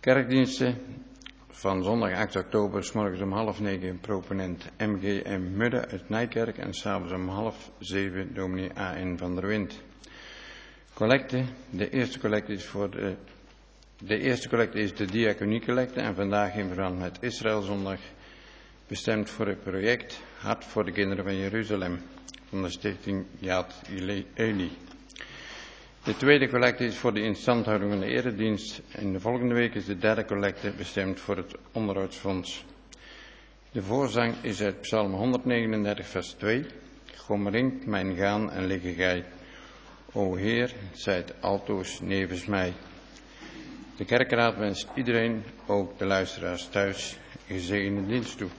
Kerkdiensten van zondag 8 oktober, 's morgens om 8:30 proponent MGM Mudde uit Nijkerk en 's avonds om 6:30 dominee A.N. van der Wind. Collecte. De eerste collecte is de diaconiecollecte en vandaag in verband met Israëlzondag bestemd voor het project Hart voor de Kinderen van Jeruzalem van de stichting Yad Eli. De tweede collecte is voor de instandhouding van de eredienst en de volgende week is de derde collecte bestemd voor het onderhoudsfonds. De voorzang is uit Psalm 139 vers 2. Omringt mijn gaan en liggen gij. O Heer, zijt altoos nevens mij. De kerkraad wenst iedereen, ook de luisteraars thuis, een gezegende dienst toe.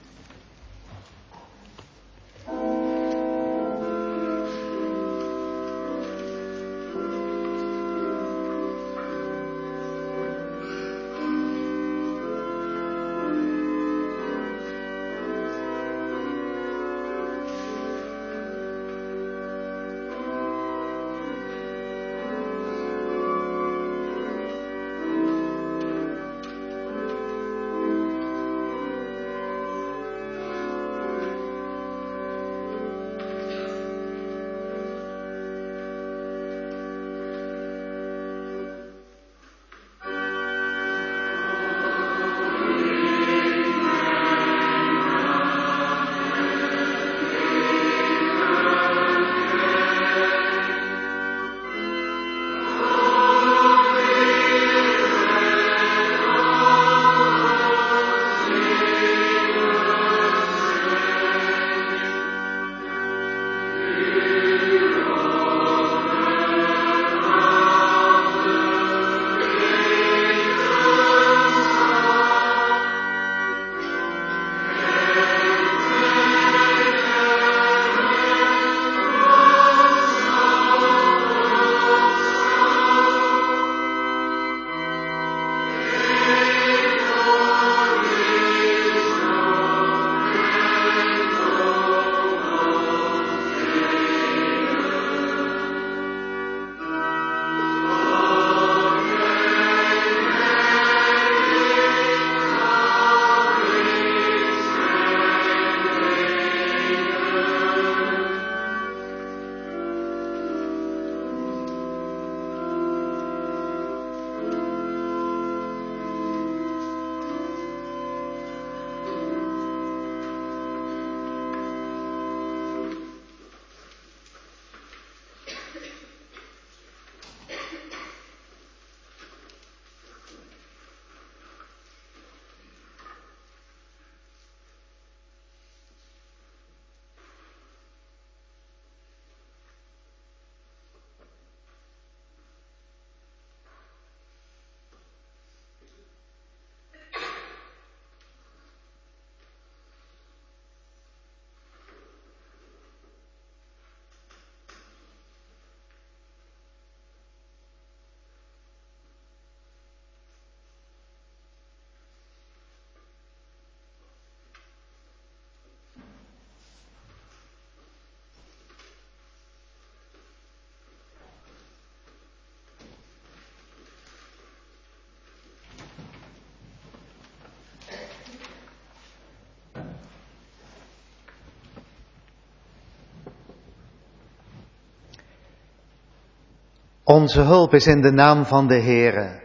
Onze hulp is in de naam van de Heere,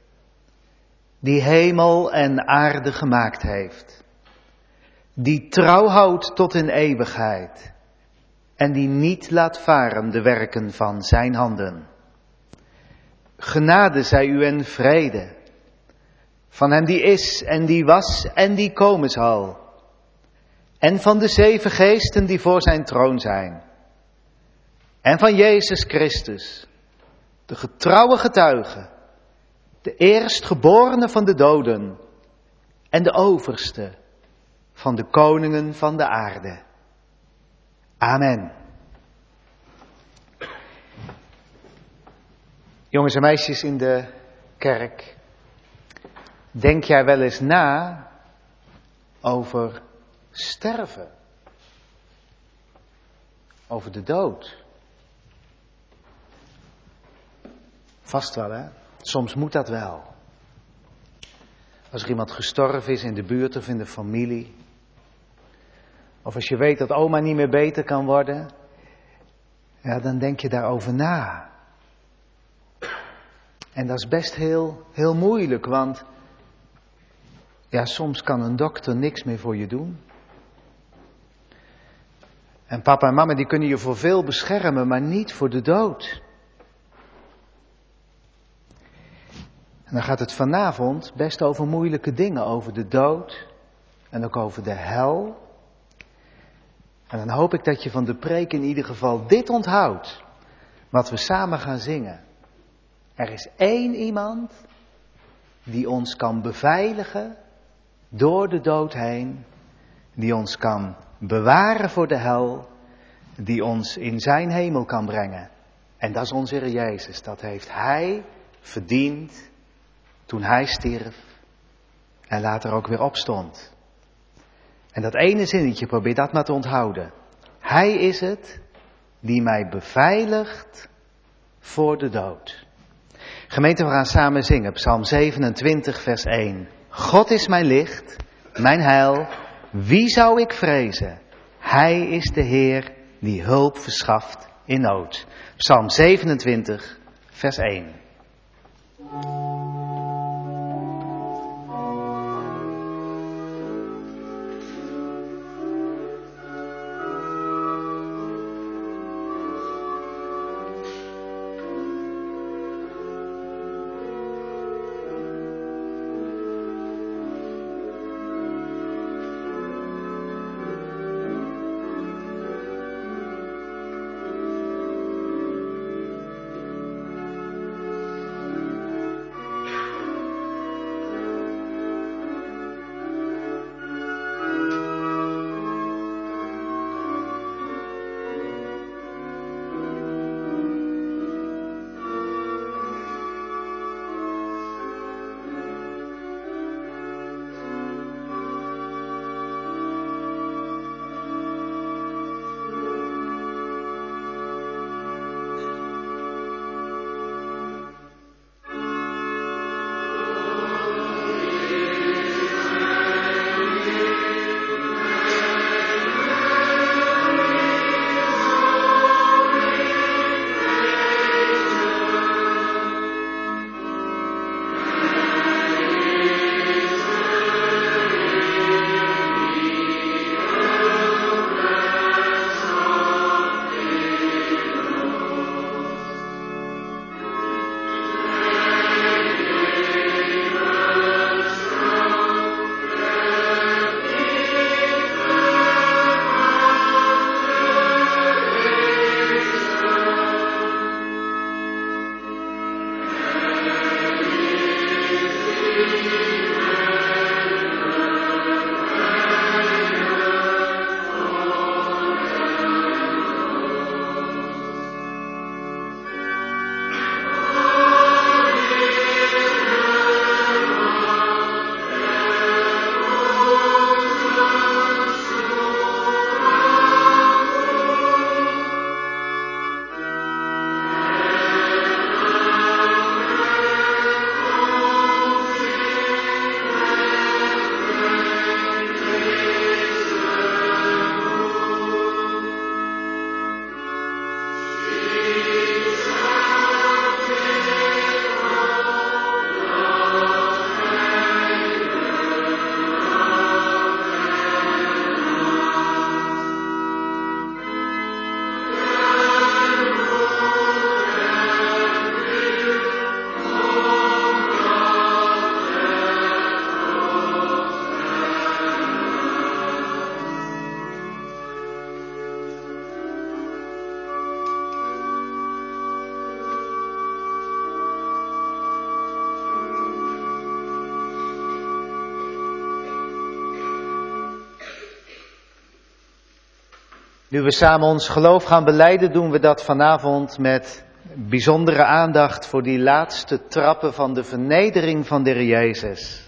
die hemel en aarde gemaakt heeft, die trouw houdt tot in eeuwigheid en die niet laat varen de werken van zijn handen. Genade zij u en vrede, van hem die is en die was en die komen zal, en van de 7 geesten die voor zijn troon zijn, en van Jezus Christus, de getrouwe getuige, de eerstgeborene van de doden en de overste van de koningen van de aarde. Amen. Jongens en meisjes in de kerk, denk jij wel eens na over sterven? Over de dood? Vast wel, hè? Soms moet dat wel. Als er iemand gestorven is in de buurt of in de familie. Of als je weet dat oma niet meer beter kan worden. Ja, dan denk je daarover na. En dat is best heel moeilijk, want ja, soms kan een dokter niks meer voor je doen. En papa en mama die kunnen je voor veel beschermen, maar niet voor de dood. En dan gaat het vanavond best over moeilijke dingen, over de dood en ook over de hel. En dan hoop ik dat je van de preek in ieder geval dit onthoudt, wat we samen gaan zingen. Er is één iemand die ons kan beveiligen door de dood heen, die ons kan bewaren voor de hel, die ons in zijn hemel kan brengen. En dat is onze Heer Jezus. Dat heeft Hij verdiend toen Hij stierf en later ook weer opstond. En dat ene zinnetje, probeer dat maar te onthouden. Hij is het die mij beveiligt voor de dood. Gemeente, we gaan samen zingen. Psalm 27, vers 1. God is mijn licht, mijn heil. Wie zou ik vrezen? Hij is de Heer die hulp verschaft in nood. Psalm 27, vers 1. Nu we samen ons geloof gaan belijden, doen we dat vanavond met bijzondere aandacht voor die laatste trappen van de vernedering van de Heer Jezus.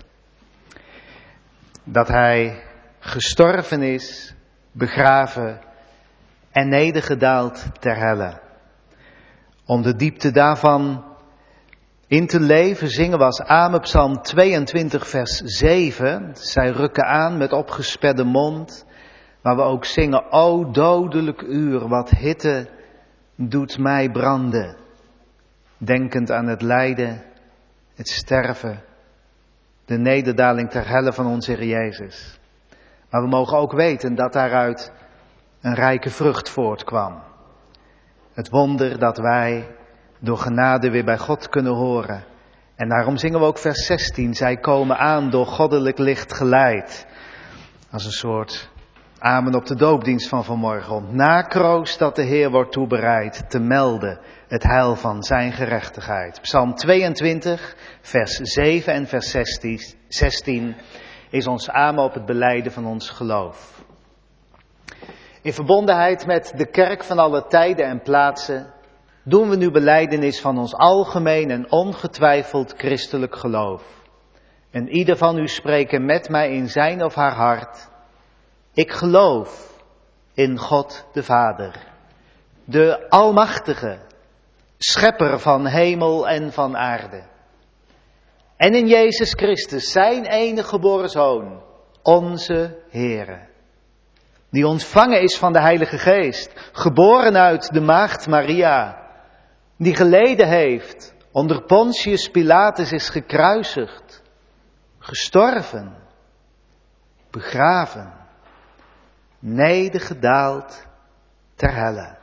Dat Hij gestorven is, begraven en nedergedaald ter helle. Om de diepte daarvan in te leven zingen we als Amen Psalm 22 vers 7. Zij rukken aan met opgesperde mond, waar we ook zingen, o dodelijk uur, wat hitte doet mij branden. Denkend aan het lijden, het sterven, de nederdaling ter helle van onze Heer Jezus. Maar we mogen ook weten dat daaruit een rijke vrucht voortkwam. Het wonder dat wij door genade weer bij God kunnen horen. En daarom zingen we ook vers 16. Zij komen aan door goddelijk licht geleid. Als een soort amen op de doopdienst van vanmorgen. Na kroost dat de Heer wordt toebereid te melden het heil van zijn gerechtigheid. Psalm 22 vers 7 en vers 16 is ons amen op het belijden van ons geloof. In verbondenheid met de kerk van alle tijden en plaatsen doen we nu belijdenis van ons algemeen en ongetwijfeld christelijk geloof. En ieder van u spreken met mij in zijn of haar hart. Ik geloof in God de Vader, de Almachtige, Schepper van hemel en van aarde. En in Jezus Christus, zijn enige geboren Zoon, onze Heere. Die ontvangen is van de Heilige Geest, geboren uit de maagd Maria. Die geleden heeft, onder Pontius Pilatus is gekruisigd, gestorven, begraven, nedergedaald ter helle.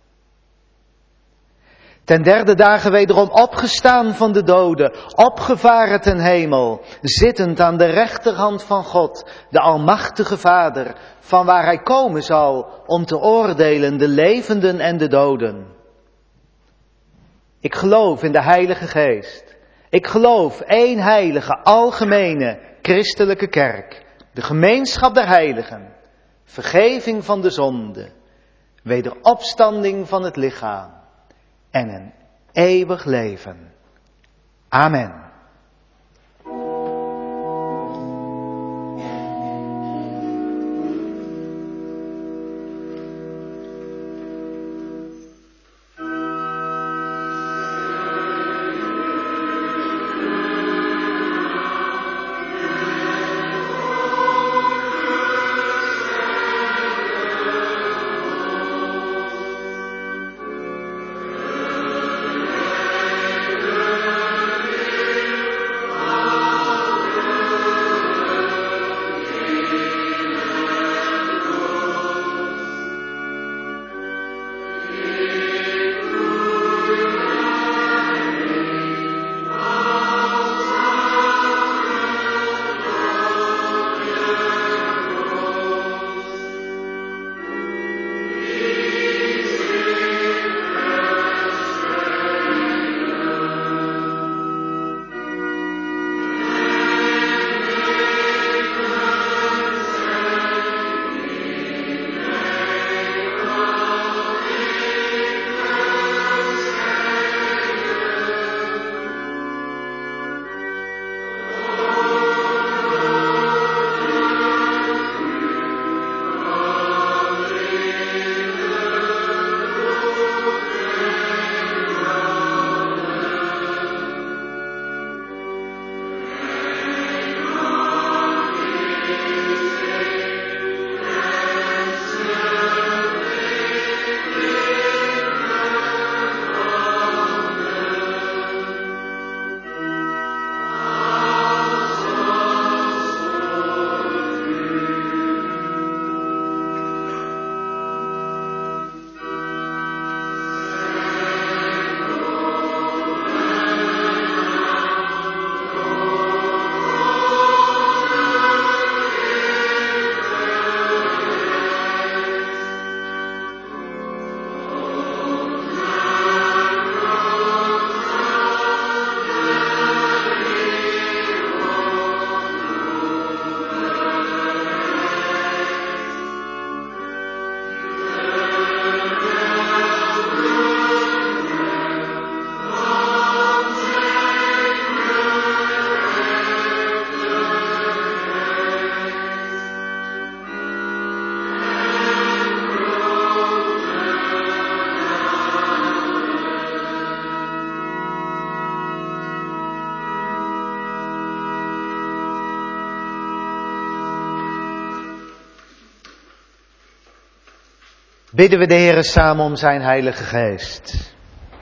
Ten derde dagen wederom opgestaan van de doden, opgevaren ten hemel, zittend aan de rechterhand van God, de Almachtige Vader, van waar hij komen zal om te oordelen de levenden en de doden. Ik geloof in de Heilige Geest. Ik geloof één heilige, algemene, christelijke kerk, de gemeenschap der heiligen, vergeving van de zonde, wederopstanding van het lichaam en een eeuwig leven. Amen. Bidden we de Heere samen om zijn Heilige Geest.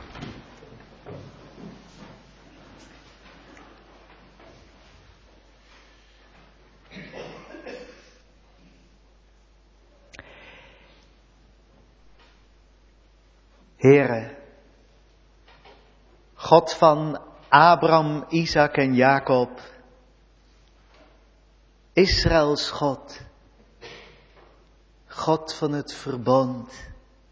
Heere, God van Abraham, Isaac en Jacob, Israëls God, God van het verbond.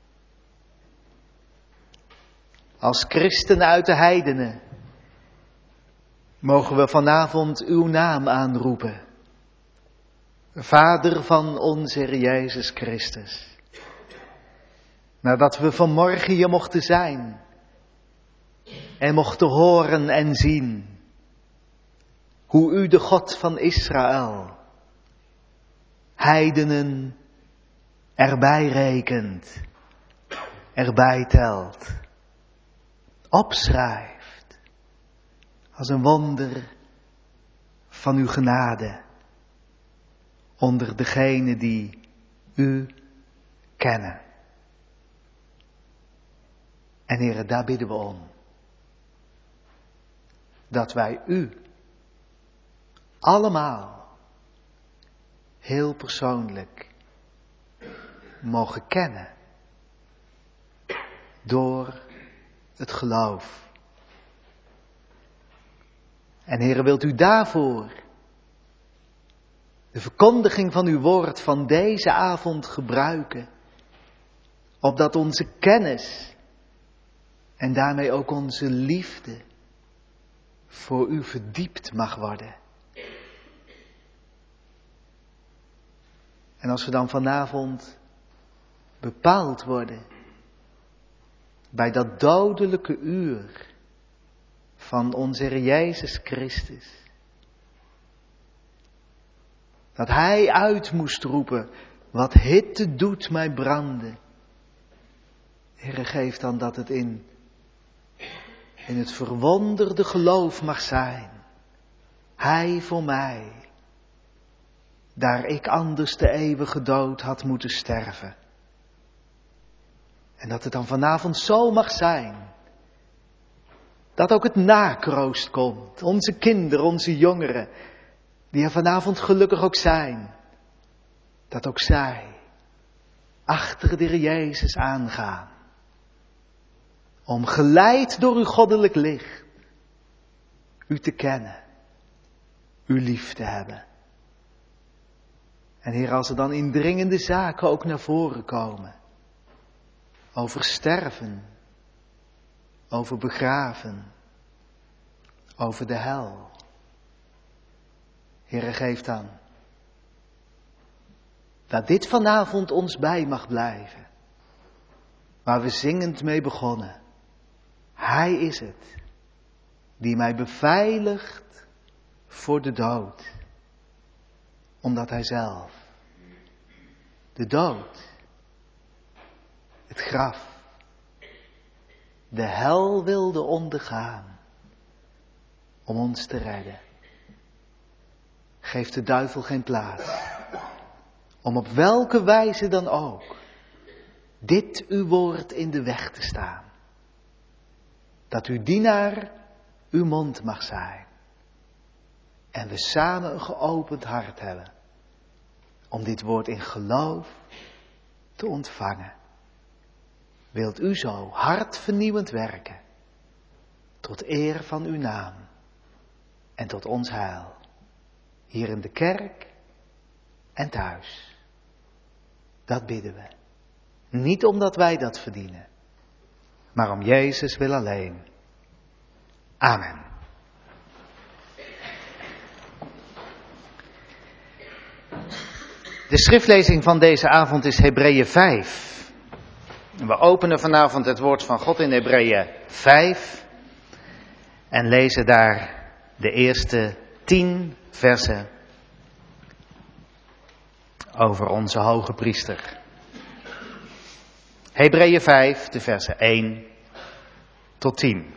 Als christenen uit de heidenen mogen we vanavond uw naam aanroepen. Vader van onze Heer Jezus Christus. Nadat we vanmorgen hier mochten zijn en mochten horen en zien hoe u de God van Israël heidenen erbij rekent, erbij telt, opschrijft als een wonder van uw genade onder degenen die u kennen. En Heere, daar bidden we om. Dat wij u allemaal heel persoonlijk mogen kennen. Door het geloof. En Heere, wilt u daarvoor de verkondiging van uw woord van deze avond gebruiken. Opdat onze kennis en daarmee ook onze liefde voor u verdiept mag worden. En als we dan vanavond bepaald worden bij dat dodelijke uur van onze Heer Jezus Christus. Dat Hij uit moest roepen, wat hitte doet mij branden. Heere, geef dan dat het in het verwonderde geloof mag zijn. Hij voor mij, daar ik anders de eeuwige dood had moeten sterven. En dat het dan vanavond zo mag zijn, dat ook het nakroost komt. Onze kinderen, onze jongeren, die er vanavond gelukkig ook zijn. Dat ook zij achter de Heer Jezus aangaan. Om geleid door uw goddelijk licht, u te kennen, u lief te hebben. En Heer, als er dan indringende zaken ook naar voren komen. Over sterven, over begraven, over de hel. Heere, geef dan dat dit vanavond ons bij mag blijven. Waar we zingend mee begonnen. Hij is het die mij beveiligt voor de dood. Omdat hij zelf de dood, het graf, de hel wilde ondergaan om ons te redden. Geef de duivel geen plaats, om op welke wijze dan ook dit uw woord in de weg te staan. Dat uw dienaar uw mond mag zijn. En we samen een geopend hart hebben om dit woord in geloof te ontvangen. Wilt u zo hartvernieuwend werken, tot eer van uw naam en tot ons heil, hier in de kerk en thuis. Dat bidden we, niet omdat wij dat verdienen, maar om Jezus wil alleen. Amen. De schriftlezing van deze avond is Hebreeën 5. We openen vanavond het woord van God in Hebreeën 5 en lezen daar de eerste 10 versen over onze hoge priester. Hebreeën 5, de versen 1 tot 10.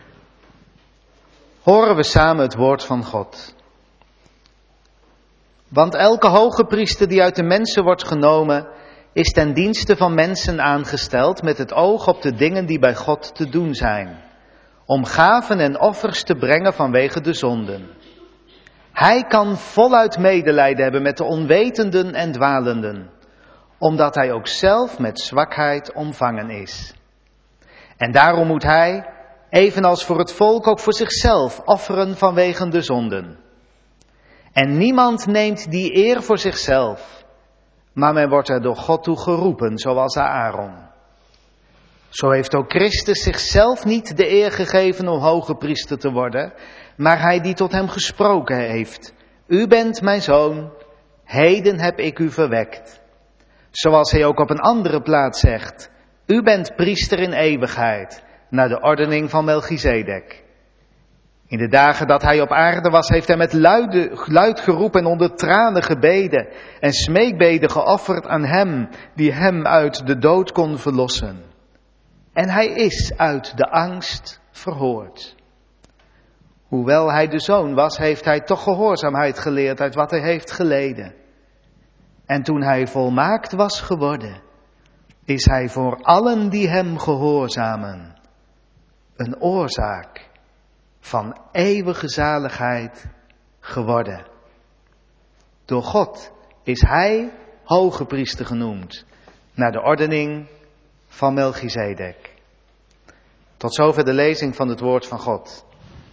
Horen we samen het woord van God. Want elke hoge priester die uit de mensen wordt genomen, is ten dienste van mensen aangesteld met het oog op de dingen die bij God te doen zijn, om gaven en offers te brengen vanwege de zonden. Hij kan voluit medelijden hebben met de onwetenden en dwalenden, omdat hij ook zelf met zwakheid omvangen is. En daarom moet hij, evenals voor het volk, ook voor zichzelf offeren vanwege de zonden. En niemand neemt die eer voor zichzelf, maar men wordt er door God toe geroepen, zoals Aaron. Zo heeft ook Christus zichzelf niet de eer gegeven om hoge priester te worden, maar hij die tot hem gesproken heeft. U bent mijn zoon, heden heb ik u verwekt. Zoals hij ook op een andere plaats zegt, u bent priester in eeuwigheid, naar de ordening van Melchizedek. In de dagen dat hij op aarde was, heeft hij met luid geroepen en onder tranen gebeden en smeekbeden geofferd aan hem die hem uit de dood kon verlossen. En hij is uit de angst verhoord. Hoewel hij de zoon was, heeft hij toch gehoorzaamheid geleerd uit wat hij heeft geleden. En toen hij volmaakt was geworden, is hij voor allen die hem gehoorzamen een oorzaak van eeuwige zaligheid geworden. Door God is hij hoge priester genoemd, naar de ordening van Melchizedek. Tot zover de lezing van het woord van God.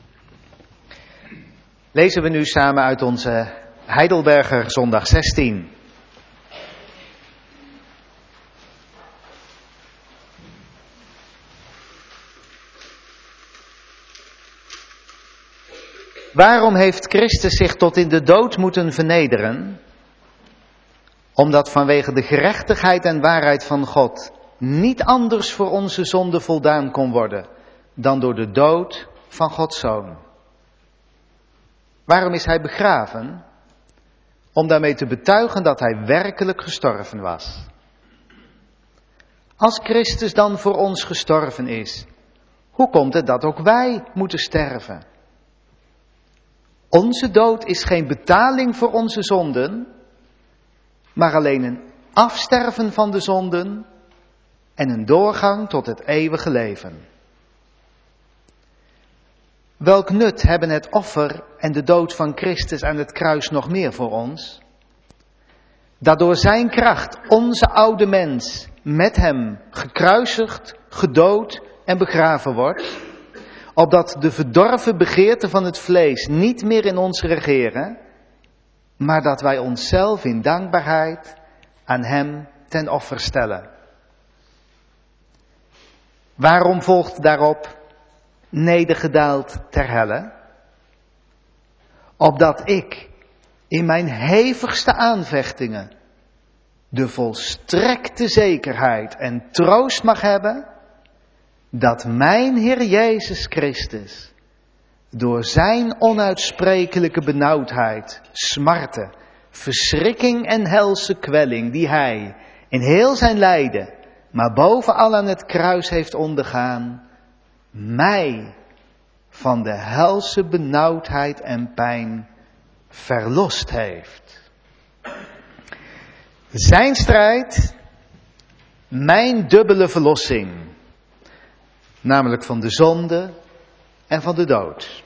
Lezen we nu samen uit onze Heidelberger zondag 16. Waarom heeft Christus zich tot in de dood moeten vernederen? Omdat vanwege de gerechtigheid en waarheid van God niet anders voor onze zonde voldaan kon worden dan door de dood van Gods Zoon. Waarom is hij begraven? Om daarmee te betuigen dat hij werkelijk gestorven was. Als Christus dan voor ons gestorven is, hoe komt het dat ook wij moeten sterven? Onze dood is geen betaling voor onze zonden, maar alleen een afsterven van de zonden en een doorgang tot het eeuwige leven. Welk nut hebben het offer en de dood van Christus aan het kruis nog meer voor ons? Dat door zijn kracht onze oude mens met hem gekruisigd, gedood en begraven wordt, opdat de verdorven begeerten van het vlees niet meer in ons regeren, maar dat wij onszelf in dankbaarheid aan hem ten offer stellen. Waarom volgt daarop nedergedaald ter helle? Opdat ik in mijn hevigste aanvechtingen de volstrekte zekerheid en troost mag hebben dat mijn Heer Jezus Christus door zijn onuitsprekelijke benauwdheid, smarten, verschrikking en helse kwelling die hij in heel zijn lijden, maar bovenal aan het kruis heeft ondergaan, mij van de helse benauwdheid en pijn verlost heeft. Zijn strijd, mijn dubbele verlossing, namelijk van de zonde en van de dood.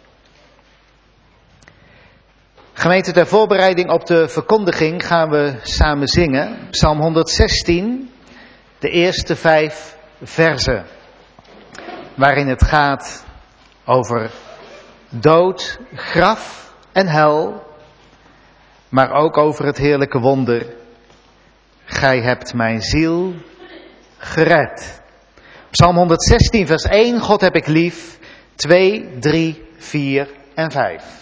Gemeente, ter voorbereiding op de verkondiging gaan we samen zingen. Psalm 116, de eerste 5 verzen. Waarin het gaat over dood, graf en hel. Maar ook over het heerlijke wonder. Gij hebt mijn ziel gered. Psalm 116 vers 1, God heb ik lief. 2, 3, 4 en 5.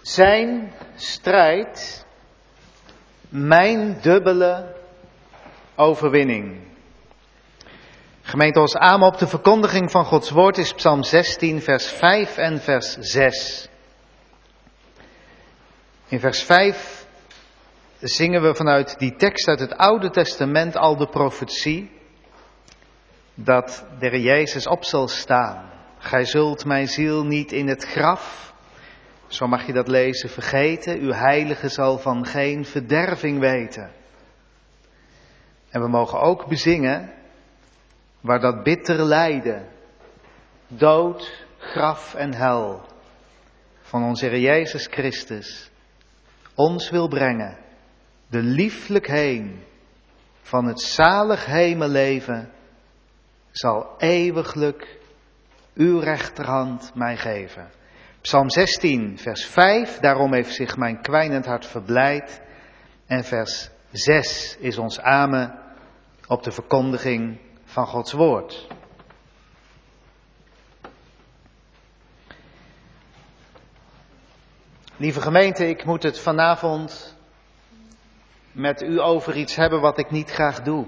Zijn strijd, mijn dubbele overwinning. Gemeente, ons amen op de verkondiging van Gods woord is Psalm 16, vers 5 en vers 6. In vers 5 zingen we vanuit die tekst uit het Oude Testament al de profetie dat de Heer Jezus op zal staan. Gij zult mijn ziel niet in het graf, zo mag je dat lezen, vergeten. Uw heilige zal van geen verderving weten. En we mogen ook bezingen waar dat bitter lijden, dood, graf en hel van onze Heer Jezus Christus ons wil brengen, de lieflijk heen van het zalig hemelleven, zal eeuwiglijk uw rechterhand mij geven. Psalm 16, vers 5, daarom heeft zich mijn kwijnend hart verblijd. En vers 6 is ons amen op de verkondiging van Gods woord. Lieve gemeente, ik moet het vanavond met u over iets hebben wat ik niet graag doe.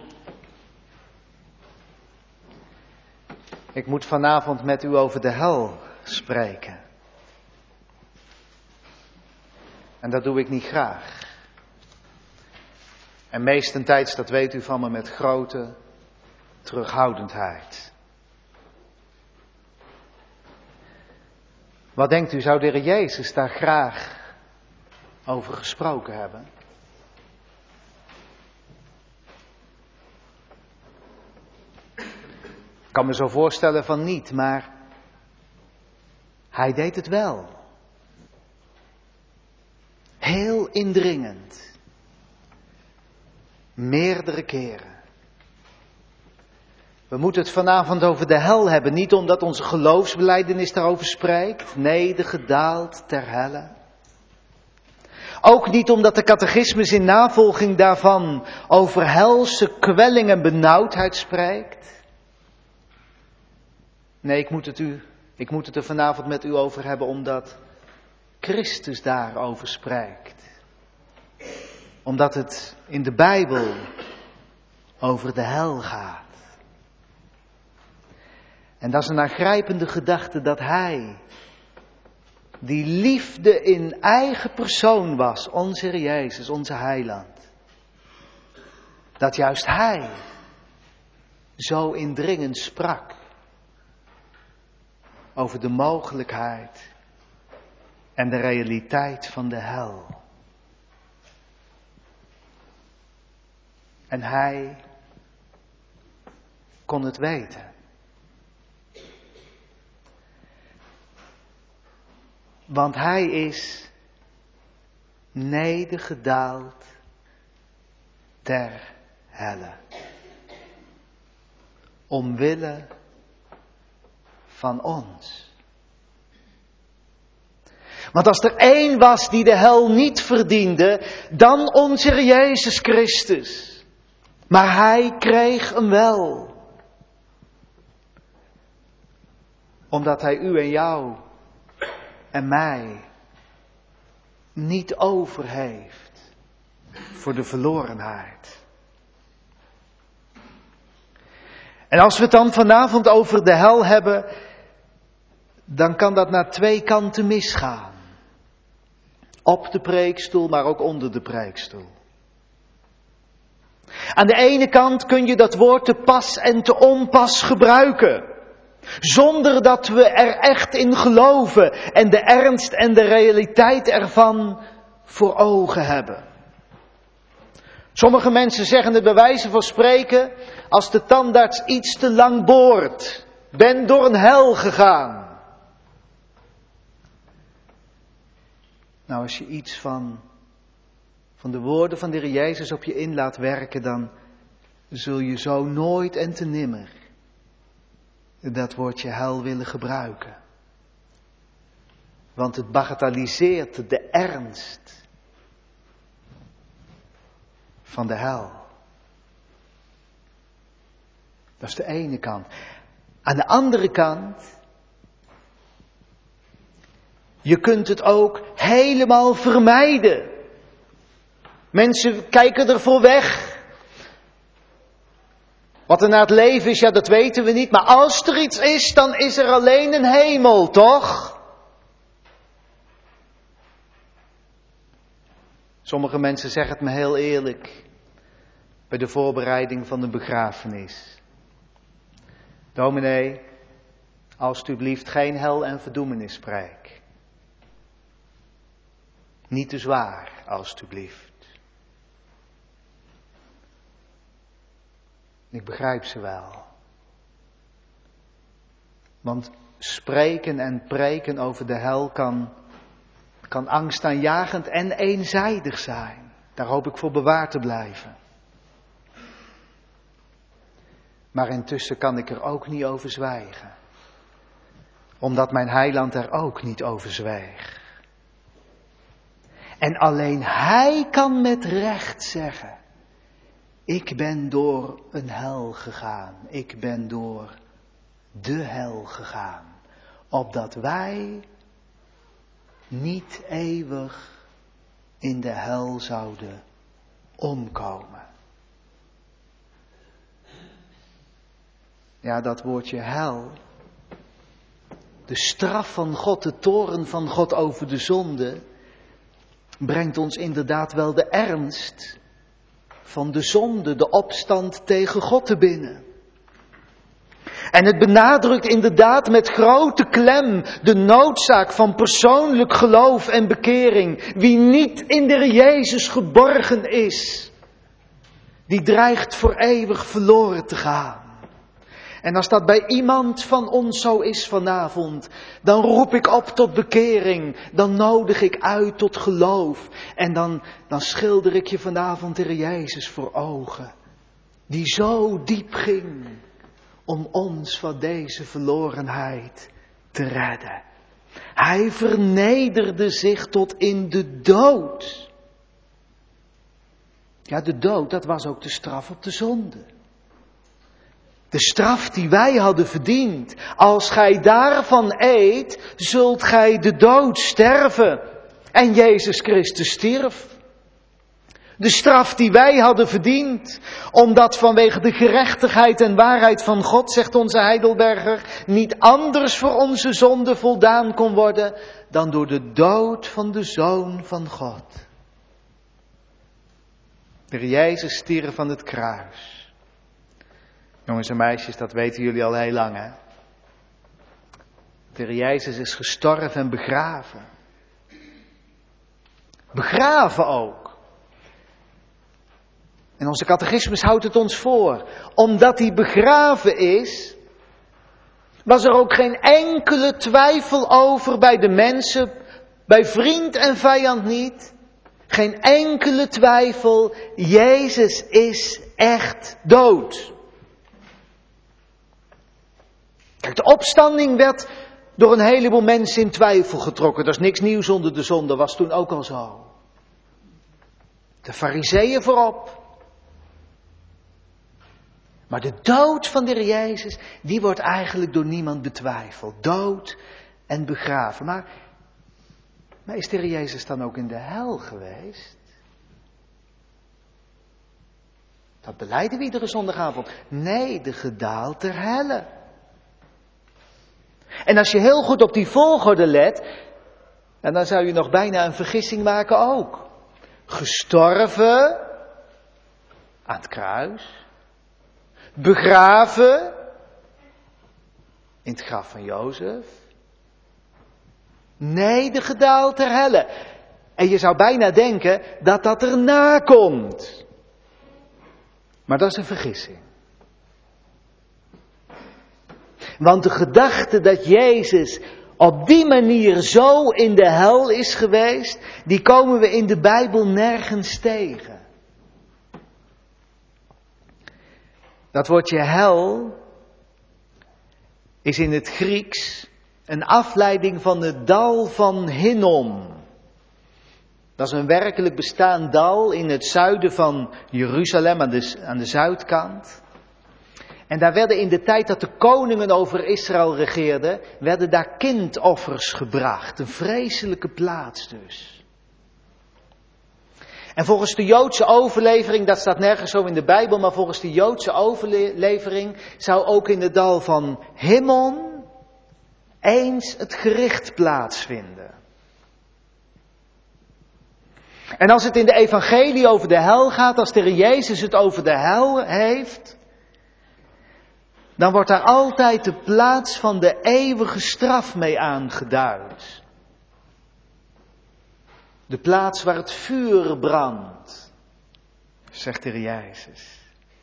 Ik moet vanavond met u over de hel spreken. En dat doe ik niet graag. En meestentijds, dat weet u van me, met grote terughoudendheid. Wat denkt u, zou de Heer Jezus daar graag over gesproken hebben? Ik kan me zo voorstellen van niet, maar hij deed het wel. Heel indringend. Meerdere keren. We moeten het vanavond over de hel hebben, niet omdat onze geloofsbelijdenis daarover spreekt, nedergedaald ter helle. Ook niet omdat de catechismus in navolging daarvan over helse kwelling en benauwdheid spreekt. Nee, ik moet het er vanavond met u over hebben omdat Christus daarover spreekt. Omdat het in de Bijbel over de hel gaat. En dat is een aangrijpende gedachte dat Hij, die liefde in eigen persoon was, onze Heer Jezus, onze Heiland. Dat juist Hij zo indringend sprak over de mogelijkheid en de realiteit van de hel. En Hij kon het weten. Want Hij is nedergedaald ter helle. Omwille van ons. Want als er één was die de hel niet verdiende, dan onze Heer Jezus Christus. Maar Hij kreeg hem wel. Omdat Hij u en jou en mij niet over heeft voor de verlorenheid. En als we het dan vanavond over de hel hebben, dan kan dat naar twee kanten misgaan. Op de preekstoel, maar ook onder de preekstoel. Aan de ene kant kun je dat woord te pas en te onpas gebruiken. Zonder dat we er echt in geloven en de ernst en de realiteit ervan voor ogen hebben. Sommige mensen zeggen het bij wijze van spreken, als de tandarts iets te lang boort, ben door een hel gegaan. Nou, als je iets van de woorden van de Heer Jezus op je in laat werken, dan zul je zo nooit en te nimmer dat woordje hel willen gebruiken. Want het bagatelliseert de ernst van de hel. Dat is de ene kant. Aan de andere kant Je kunt het ook helemaal vermijden. Mensen kijken ervoor weg. Wat er na het leven is, ja, dat weten we niet. Maar als er iets is, dan is er alleen een hemel, toch? Sommige mensen zeggen het me heel eerlijk. Bij de voorbereiding van de begrafenis. Dominee, alstublieft geen hel en verdoemenispreek. Niet te zwaar, alstublieft. Ik begrijp ze wel. Want spreken en preken over de hel kan angstaanjagend en eenzijdig zijn. Daar hoop ik voor bewaard te blijven. Maar intussen kan ik er ook niet over zwijgen. Omdat mijn heiland er ook niet over zwijgt. En alleen hij kan met recht zeggen: ik ben door een hel gegaan. Ik ben door de hel gegaan. Opdat wij niet eeuwig in de hel zouden omkomen. Ja, dat woordje hel. De straf van God, de toorn van God over de zonde, brengt ons inderdaad wel de ernst van de zonde, de opstand tegen God te binnen. En het benadrukt inderdaad met grote klem de noodzaak van persoonlijk geloof en bekering. Wie niet in de Heer Jezus geborgen is, die dreigt voor eeuwig verloren te gaan. En als dat bij iemand van ons zo is vanavond, dan roep ik op tot bekering, dan nodig ik uit tot geloof. En dan schilder ik je vanavond de Heer Jezus voor ogen, die zo diep ging om ons van deze verlorenheid te redden. Hij vernederde zich tot in de dood. Ja, de dood, dat was ook de straf op de zonde. De straf die wij hadden verdiend. Als gij daarvan eet, zult gij de dood sterven. En Jezus Christus stierf. De straf die wij hadden verdiend. Omdat vanwege de gerechtigheid en waarheid van God, zegt onze Heidelberger, niet anders voor onze zonde voldaan kon worden dan door de dood van de Zoon van God. De Heer Jezus stierf aan het kruis. Jongens en meisjes, dat weten jullie al heel lang, hè? De Heer Jezus is gestorven en begraven. Begraven ook. En onze catechismus houdt het ons voor. Omdat hij begraven is, was er ook geen enkele twijfel over bij de mensen, bij vriend en vijand niet. Geen enkele twijfel, Jezus is echt dood. Kijk, de opstanding werd door een heleboel mensen in twijfel getrokken. Dat is niks nieuws onder de zon, dat was toen ook al zo. De Farizeeën voorop. Maar de dood van de Heer Jezus, die wordt eigenlijk door niemand betwijfeld. Dood en begraven. Maar is de Heer Jezus dan ook in de hel geweest? Dat belijden we iedere zondagavond. Nee, de gedaald ter helle. En als je heel goed op die volgorde let, en dan zou je nog bijna een vergissing maken ook. Gestorven aan het kruis. Begraven in het graf van Jozef. Nee, de gedaald ter helle. En je zou bijna denken dat dat erna komt. Maar dat is een vergissing. Want de gedachte dat Jezus op die manier zo in de hel is geweest, die komen we in de Bijbel nergens tegen. Dat woordje hel is in het Grieks een afleiding van het dal van Hinnom. Dat is een werkelijk bestaand dal in het zuiden van Jeruzalem aan de zuidkant. En daar werden in de tijd dat de koningen over Israël regeerden, werden daar kindoffers gebracht. Een vreselijke plaats dus. En volgens de Joodse overlevering, dat staat nergens zo in de Bijbel, maar volgens de Joodse overlevering zou ook in het dal van Himmon eens het gericht plaatsvinden. En als het in de evangelie over de hel gaat, als de Heer Jezus het over de hel heeft, dan wordt daar altijd de plaats van de eeuwige straf mee aangeduid. De plaats waar het vuur brandt, zegt de Heer Jezus.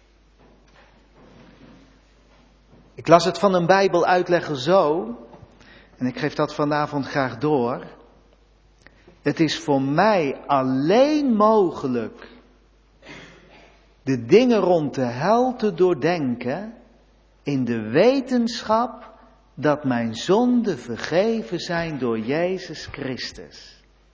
Ik las het van een Bijbeluitlegger zo, en ik geef dat vanavond graag door. Het is voor mij alleen mogelijk de dingen rond de hel te doordenken in de wetenschap dat mijn zonden vergeven zijn door Jezus Christus.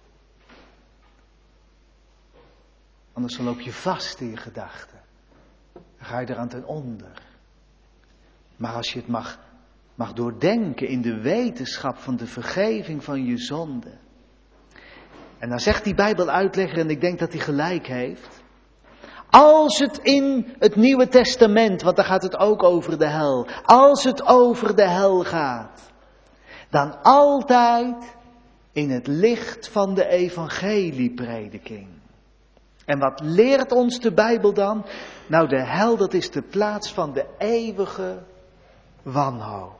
Anders loop je vast in je gedachten. Dan ga je eraan ten onder. Maar als je het mag doordenken in de wetenschap van de vergeving van je zonden. En dan zegt die Bijbeluitlegger, en ik denk dat hij gelijk heeft. Als het in het Nieuwe Testament, want daar gaat het ook over de hel. Als het over de hel gaat. Dan altijd in het licht van de evangelieprediking. En wat leert ons de Bijbel dan? Nou, de hel, dat is de plaats van de eeuwige wanhoop.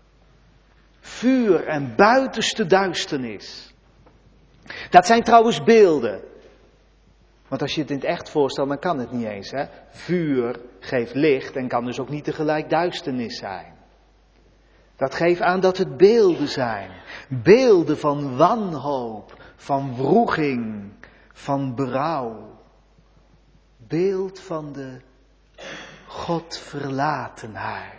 Vuur en buitenste duisternis. Dat zijn trouwens beelden. Want als je het in het echt voorstelt, dan kan het niet eens. Hè? Vuur geeft licht en kan dus ook niet tegelijk duisternis zijn. Dat geeft aan dat het beelden zijn. Beelden van wanhoop, van wroeging, van berouw. Beeld van de Godverlatenheid.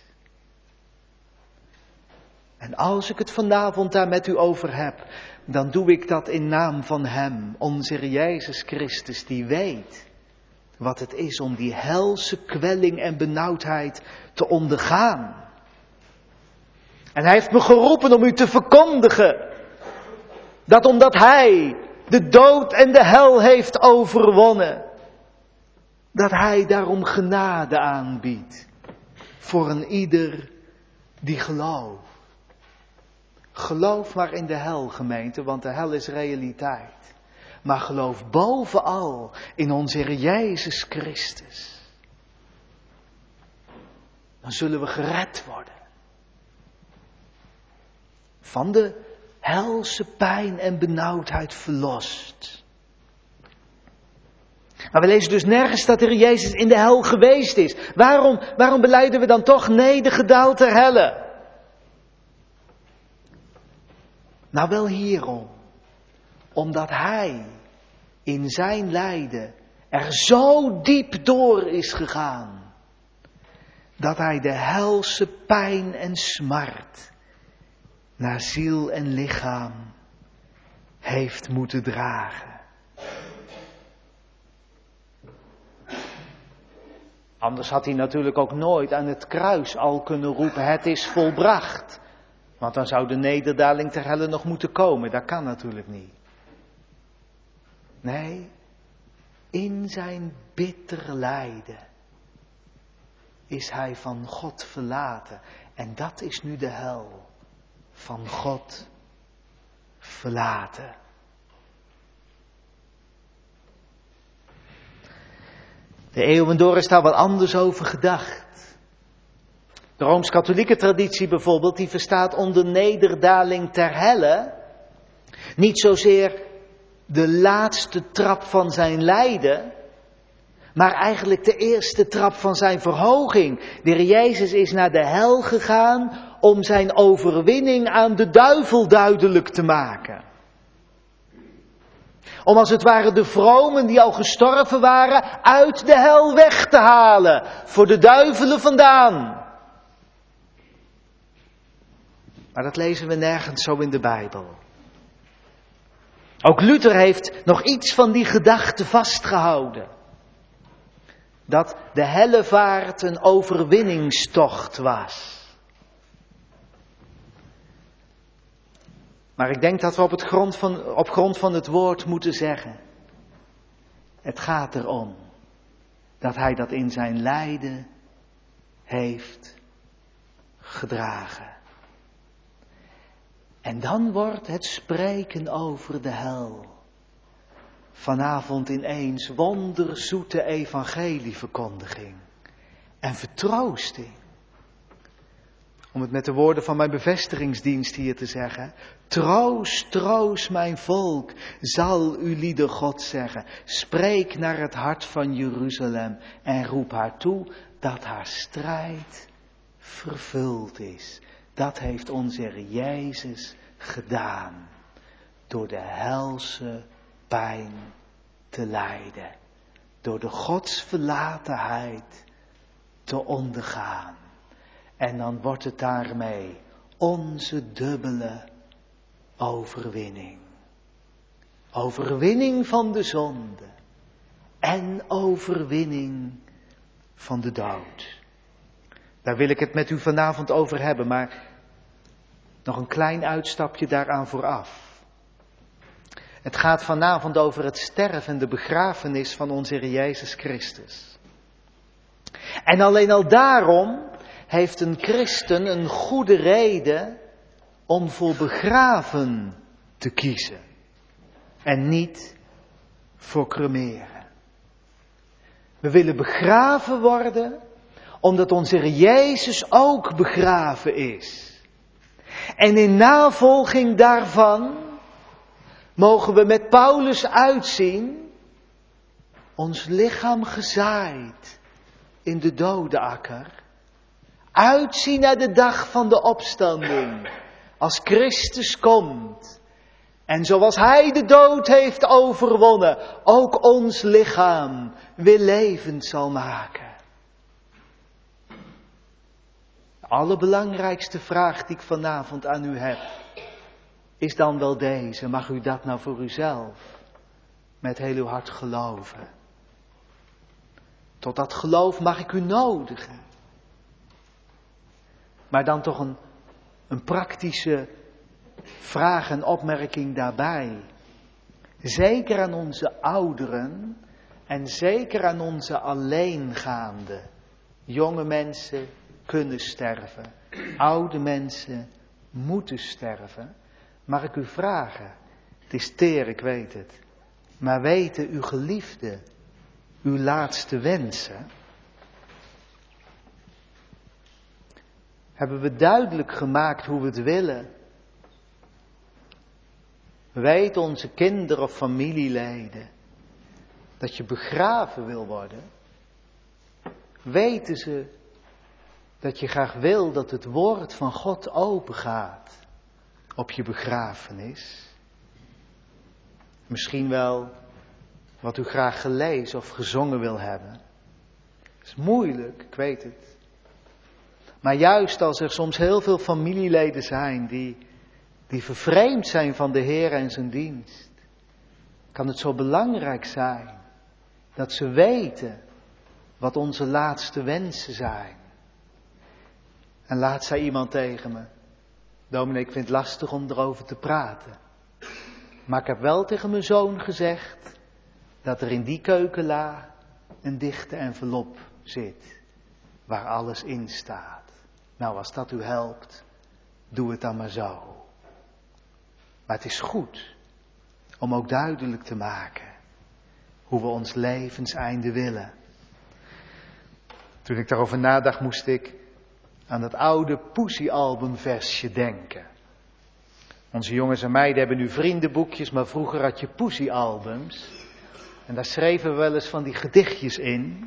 En als ik het vanavond daar met u over heb, dan doe ik dat in naam van Hem, onze Heer Jezus Christus, die weet wat het is om die helse kwelling en benauwdheid te ondergaan. En Hij heeft me geroepen om u te verkondigen, dat omdat Hij de dood en de hel heeft overwonnen, dat Hij daarom genade aanbiedt voor een ieder die gelooft. Geloof maar in de hel, gemeente, want de hel is realiteit. Maar geloof bovenal in onze Heer Jezus Christus. Dan zullen we gered worden. Van de helse pijn en benauwdheid verlost. Maar we lezen dus nergens dat de Heer Jezus in de hel geweest is. Waarom belijden we dan toch nedergedaald ter helle? Nou wel hierom. Omdat Hij in zijn lijden er zo diep door is gegaan. Dat Hij de helse pijn en smart naar ziel en lichaam heeft moeten dragen. Anders had Hij natuurlijk ook nooit aan het kruis al kunnen roepen, het is volbracht. Want dan zou de nederdaling ter helle nog moeten komen. Dat kan natuurlijk niet. Nee, in zijn bitter lijden is hij van God verlaten. En dat is nu de hel. Van God verlaten. De eeuwen door is daar wel anders over gedacht. De Rooms-Katholieke traditie bijvoorbeeld, die verstaat onder nederdaling ter helle niet zozeer de laatste trap van zijn lijden, maar eigenlijk de eerste trap van zijn verhoging. De Heer Jezus is naar de hel gegaan om zijn overwinning aan de duivel duidelijk te maken. Om als het ware de vromen die al gestorven waren uit de hel weg te halen, voor de duivelen vandaan. Maar dat lezen we nergens zo in de Bijbel. Ook Luther heeft nog iets van die gedachte vastgehouden. dat de hellevaart een overwinningstocht was. Maar ik denk dat we op grond van het woord moeten zeggen. Het gaat erom dat hij dat in zijn lijden heeft gedragen. En dan wordt het spreken over de hel vanavond ineens wonderzoete evangelieverkondiging en vertroosting. Om het met de woorden van mijn bevestigingsdienst hier te zeggen. Troost, troost mijn volk, zal uw lieder God zeggen. Spreek naar het hart van Jeruzalem en roep haar toe dat haar strijd vervuld is. Dat heeft onze Heer Jezus gedaan. Door de helse pijn te lijden. Door de godsverlatenheid te ondergaan. En dan wordt het daarmee onze dubbele overwinning. Overwinning van de zonde. En overwinning van de dood. Daar wil ik het met u vanavond over hebben, maar nog een klein uitstapje daaraan vooraf. Het gaat vanavond over het sterven en de begrafenis van onze Heer Jezus Christus. En alleen al daarom heeft een christen een goede reden om voor begraven te kiezen. En niet voor cremeren. We willen begraven worden omdat onze Heer Jezus ook begraven is. En in navolging daarvan mogen we met Paulus uitzien, ons lichaam gezaaid in de dodenakker. Uitzien naar de dag van de opstanding, als Christus komt. En zoals Hij de dood heeft overwonnen, ook ons lichaam weer levend zal maken. De allerbelangrijkste vraag die ik vanavond aan u heb, is dan wel deze. Mag u dat nou voor uzelf met heel uw hart geloven? Tot dat geloof mag ik u nodigen. Maar dan toch een praktische vraag en opmerking daarbij. Zeker aan onze ouderen en zeker aan onze alleengaande. Jonge mensen kunnen sterven. Oude mensen moeten sterven. Mag ik u vragen? Het is teer, ik weet het. Maar weten uw geliefden uw laatste wensen? Hebben we duidelijk gemaakt hoe we het willen? Weet onze kinderen of familieleden dat je begraven wil worden? Weten ze dat je graag wil dat het woord van God open gaat op je begrafenis? Misschien wel wat u graag gelezen of gezongen wil hebben. Het is moeilijk, ik weet het. Maar juist als er soms heel veel familieleden zijn die vervreemd zijn van de Heer en zijn dienst, kan het zo belangrijk zijn dat ze weten wat onze laatste wensen zijn. En laatst zei iemand tegen me: dominee, ik vind het lastig om erover te praten. Maar ik heb wel tegen mijn zoon gezegd dat er in die keukenla een dichte envelop zit waar alles in staat. Nou, als dat u helpt, doe het dan maar zo. Maar het is goed om ook duidelijk te maken hoe we ons levenseinde willen. Toen ik daarover nadacht, moest ik aan dat oude Poesie-albumversje denken. Onze jongens en meiden hebben nu vriendenboekjes, maar vroeger had je Poesie-albums. En daar schreven we wel eens van die gedichtjes in.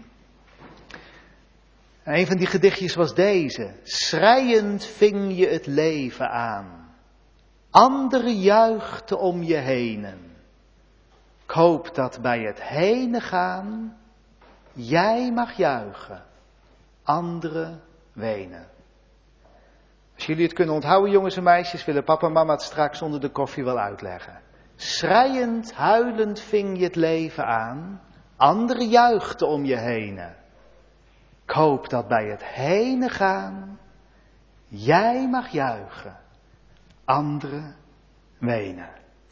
En een van die gedichtjes was deze. Schreiend ving je het leven aan. Anderen juichten om je henen. Ik hoop dat bij het henen gaan jij mag juichen. Anderen wenen. Als jullie het kunnen onthouden, jongens en meisjes, willen papa en mama het straks onder de koffie wel uitleggen. Schreiend, huilend ving je het leven aan. Anderen juichten om je henen. Ik hoop dat bij het heen gaan jij mag juichen, anderen wenen.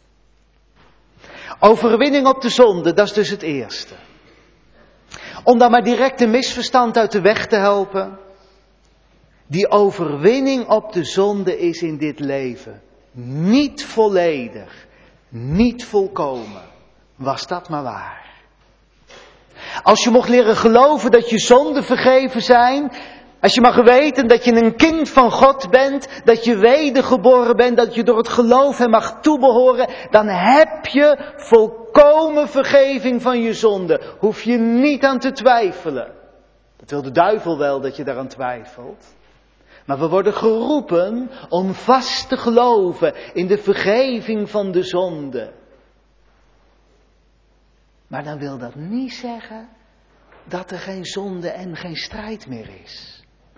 Overwinning op de zonde, dat is dus het eerste. Om dan maar direct een misverstand uit de weg te helpen. Die overwinning op de zonde is in dit leven niet volledig, niet volkomen. Was dat maar waar. Als je mocht leren geloven dat je zonden vergeven zijn. Als je mag weten dat je een kind van God bent. Dat je wedergeboren bent. Dat je door het geloof hem mag toebehoren. Dan heb je volkomen vergeving van je zonde. Hoef je niet aan te twijfelen. Dat wil de duivel wel dat je daaraan twijfelt. Maar we worden geroepen om vast te geloven in de vergeving van de zonde. Maar dan wil dat niet zeggen dat er geen zonde en geen strijd meer is.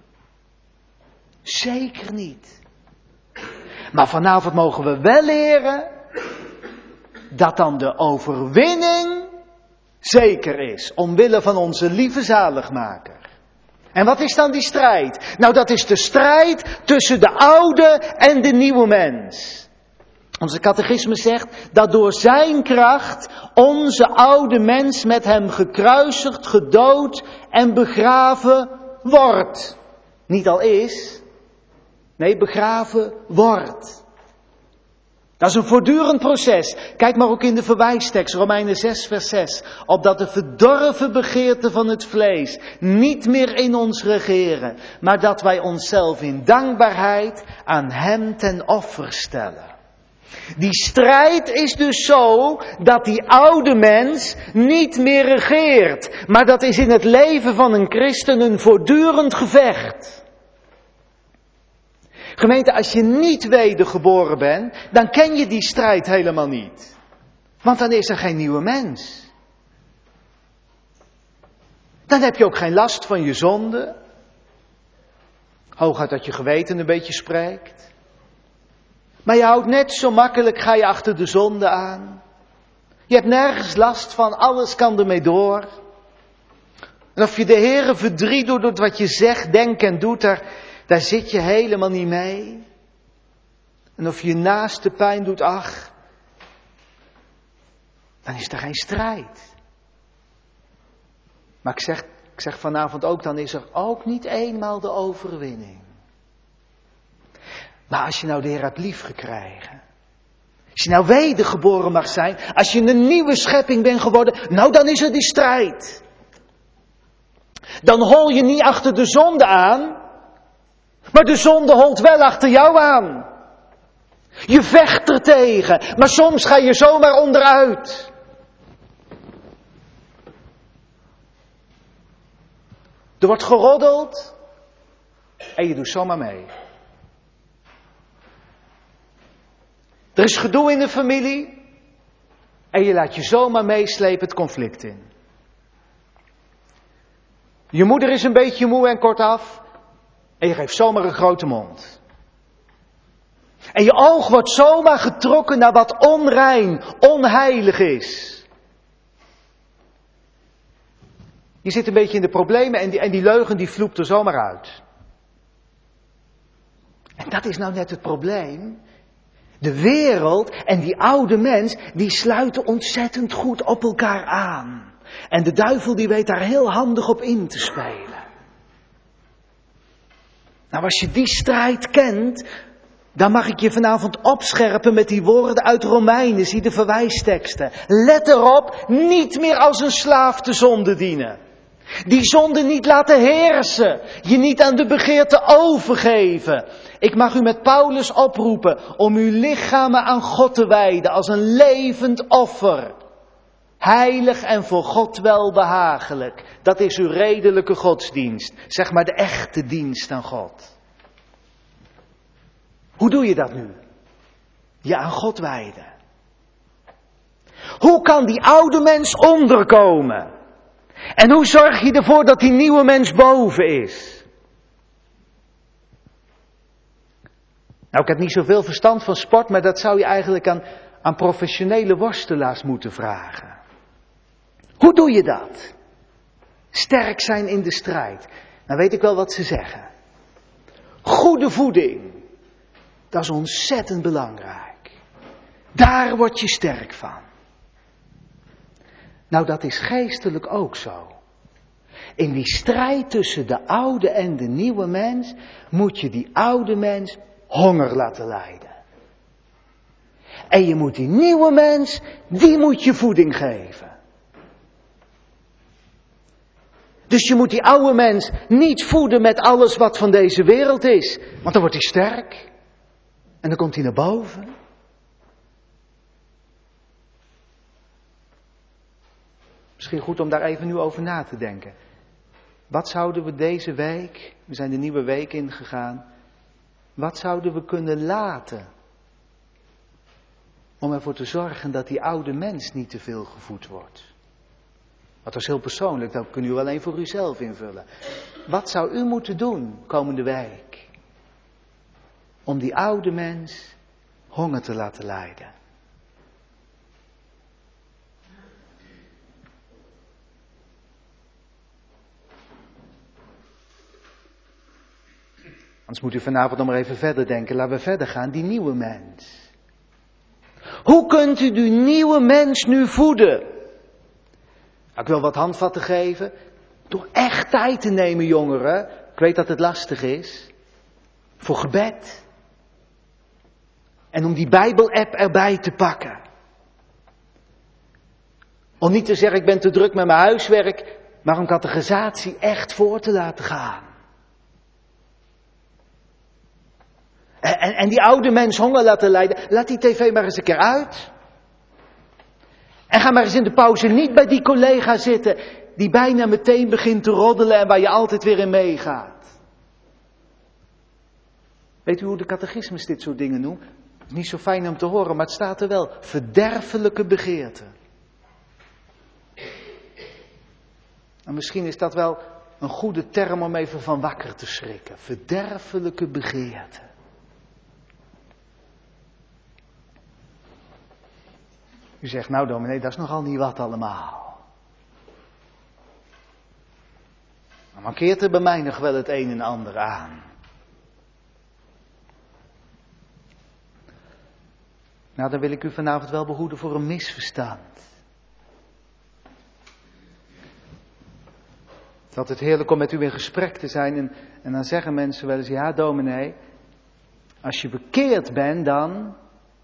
Zeker niet. Maar vanavond mogen we wel leren dat dan de overwinning zeker is. Omwille van onze lieve zaligmaker. En wat is dan die strijd? Nou, dat is de strijd tussen de oude en de nieuwe mens. Onze catechisme zegt dat door zijn kracht onze oude mens met hem gekruisigd, gedood en begraven wordt. Niet al is, nee, begraven wordt. Dat is een voortdurend proces. Kijk maar ook in de verwijstekst, Romeinen 6 vers 6. Opdat de verdorven begeerten van het vlees niet meer in ons regeren. Maar dat wij onszelf in dankbaarheid aan hem ten offer stellen. Die strijd is dus zo dat die oude mens niet meer regeert. Maar dat is in het leven van een christen een voortdurend gevecht. Gemeente, als je niet wedergeboren bent, dan ken je die strijd helemaal niet. Want dan is er geen nieuwe mens. Dan heb je ook geen last van je zonde. Hooguit dat je geweten een beetje spreekt. Maar je houdt net zo makkelijk, ga je achter de zonde aan. Je hebt nergens last van, alles kan ermee door. En of je de Heere verdriet doet door wat je zegt, denkt en doet, daar zit je helemaal niet mee. En of je naaste pijn doet, ach, dan is er geen strijd. Maar ik zeg vanavond ook, dan is er ook niet eenmaal de overwinning. Maar als je nou de Heer hebt liefgekregen, als je nou wedergeboren mag zijn, als je een nieuwe schepping bent geworden, nou dan is er die strijd. Dan hol je niet achter de zonde aan, maar de zonde holt wel achter jou aan. Je vecht er tegen, maar soms ga je zomaar onderuit. Er wordt geroddeld en je doet zomaar mee. Er is gedoe in de familie en je laat je zomaar meeslepen het conflict in. Je moeder is een beetje moe en kortaf en je geeft zomaar een grote mond. En je oog wordt zomaar getrokken naar wat onrein, onheilig is. Je zit een beetje in de problemen en die leugen die vloept er zomaar uit. En dat is nou net het probleem. De wereld en die oude mens, die sluiten ontzettend goed op elkaar aan. En de duivel die weet daar heel handig op in te spelen. Nou, als je die strijd kent, dan mag ik je vanavond opscherpen met die woorden uit Romeinen, zie de verwijsteksten. Let erop, niet meer als een slaaf de zonde dienen. Die zonde niet laten heersen, je niet aan de begeerte overgeven. Ik mag u met Paulus oproepen om uw lichamen aan God te wijden als een levend offer. Heilig en voor God welbehagelijk. Dat is uw redelijke godsdienst. Zeg maar de echte dienst aan God. Hoe doe je dat nu? Je aan God wijden. Hoe kan die oude mens onderkomen? En hoe zorg je ervoor dat die nieuwe mens boven is? Nou, ik heb niet zoveel verstand van sport, maar dat zou je eigenlijk aan professionele worstelaars moeten vragen. Hoe doe je dat? Sterk zijn in de strijd. Dan weet ik wel wat ze zeggen. Goede voeding, dat is ontzettend belangrijk. Daar word je sterk van. Nou, dat is geestelijk ook zo. In die strijd tussen de oude en de nieuwe mens moet je die oude mens honger laten lijden. En je moet die nieuwe mens, die moet je voeding geven. Dus je moet die oude mens niet voeden met alles wat van deze wereld is. Want dan wordt hij sterk. En dan komt hij naar boven. Misschien goed om daar even nu over na te denken. Wat zouden we deze week, we zijn de nieuwe week ingegaan, wat zouden we kunnen laten om ervoor te zorgen dat die oude mens niet te veel gevoed wordt? Dat is heel persoonlijk, dat kunt u alleen voor uzelf invullen. Wat zou u moeten doen komende week om die oude mens honger te laten lijden? Anders moet u vanavond nog maar even verder denken. Laten we verder gaan. Die nieuwe mens. Hoe kunt u die nieuwe mens nu voeden? Nou, ik wil wat handvatten geven. Door echt tijd te nemen, jongeren. Ik weet dat het lastig is. Voor gebed. En om die Bijbel-app erbij te pakken. Om niet te zeggen, ik ben te druk met mijn huiswerk. Maar om catechisatie echt voor te laten gaan. En die oude mens honger laten lijden. Laat die tv maar eens een keer uit. En ga maar eens in de pauze niet bij die collega zitten die bijna meteen begint te roddelen en waar je altijd weer in meegaat. Weet u hoe de catechismus dit soort dingen noemt? Niet zo fijn om te horen, maar het staat er wel. Verderfelijke begeerten. En misschien is dat wel een goede term om even van wakker te schrikken. Verderfelijke begeerten. U zegt, nou dominee, dat is nogal niet wat allemaal. Dan mankeert er bij mij nog wel het een en ander aan. Nou, dan wil ik u vanavond wel behoeden voor een misverstand. Het is altijd heerlijk om met u in gesprek te zijn en dan zeggen mensen wel eens, ja dominee, als je bekeerd bent dan...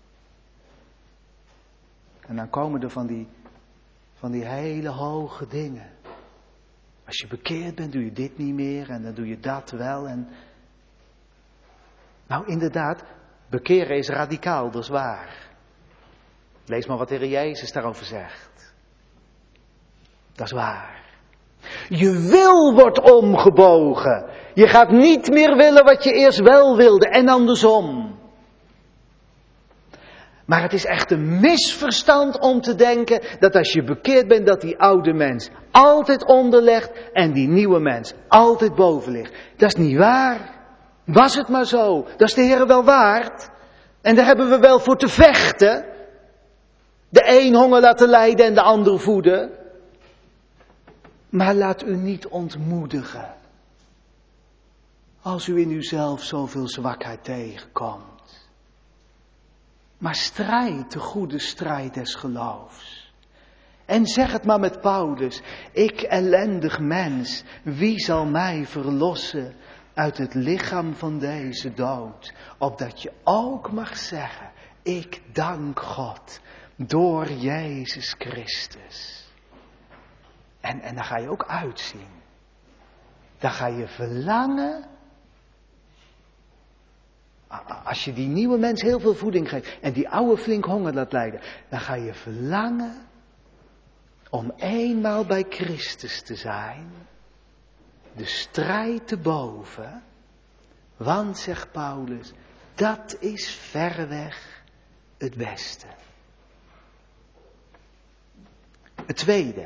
En dan komen er van die hele hoge dingen. Als je bekeerd bent, doe je dit niet meer en dan doe je dat wel. Nou, inderdaad, bekeren is radicaal, dat is waar. Lees maar wat de Heer Jezus daarover zegt. Dat is waar. Je wil wordt omgebogen. Je gaat niet meer willen wat je eerst wel wilde en andersom. Maar het is echt een misverstand om te denken dat als je bekeerd bent dat die oude mens altijd onder ligt en die nieuwe mens altijd boven ligt. Dat is niet waar. Was het maar zo. Dat is de Heer wel waard. En daar hebben we wel voor te vechten. De een honger laten lijden en de ander voeden. Maar laat u niet ontmoedigen. Als u in uzelf zoveel zwakheid tegenkomt. Maar strijd de goede strijd des geloofs. En zeg het maar met Paulus. Ik ellendig mens, wie zal mij verlossen uit het lichaam van deze dood? Opdat je ook mag zeggen, ik dank God door Jezus Christus. En dan ga je ook uitzien. Dan ga je verlangen. Als je die nieuwe mens heel veel voeding geeft en die oude flink honger laat lijden, dan ga je verlangen om eenmaal bij Christus te zijn, de strijd te boven, want, zegt Paulus, dat is verreweg het beste. Het tweede,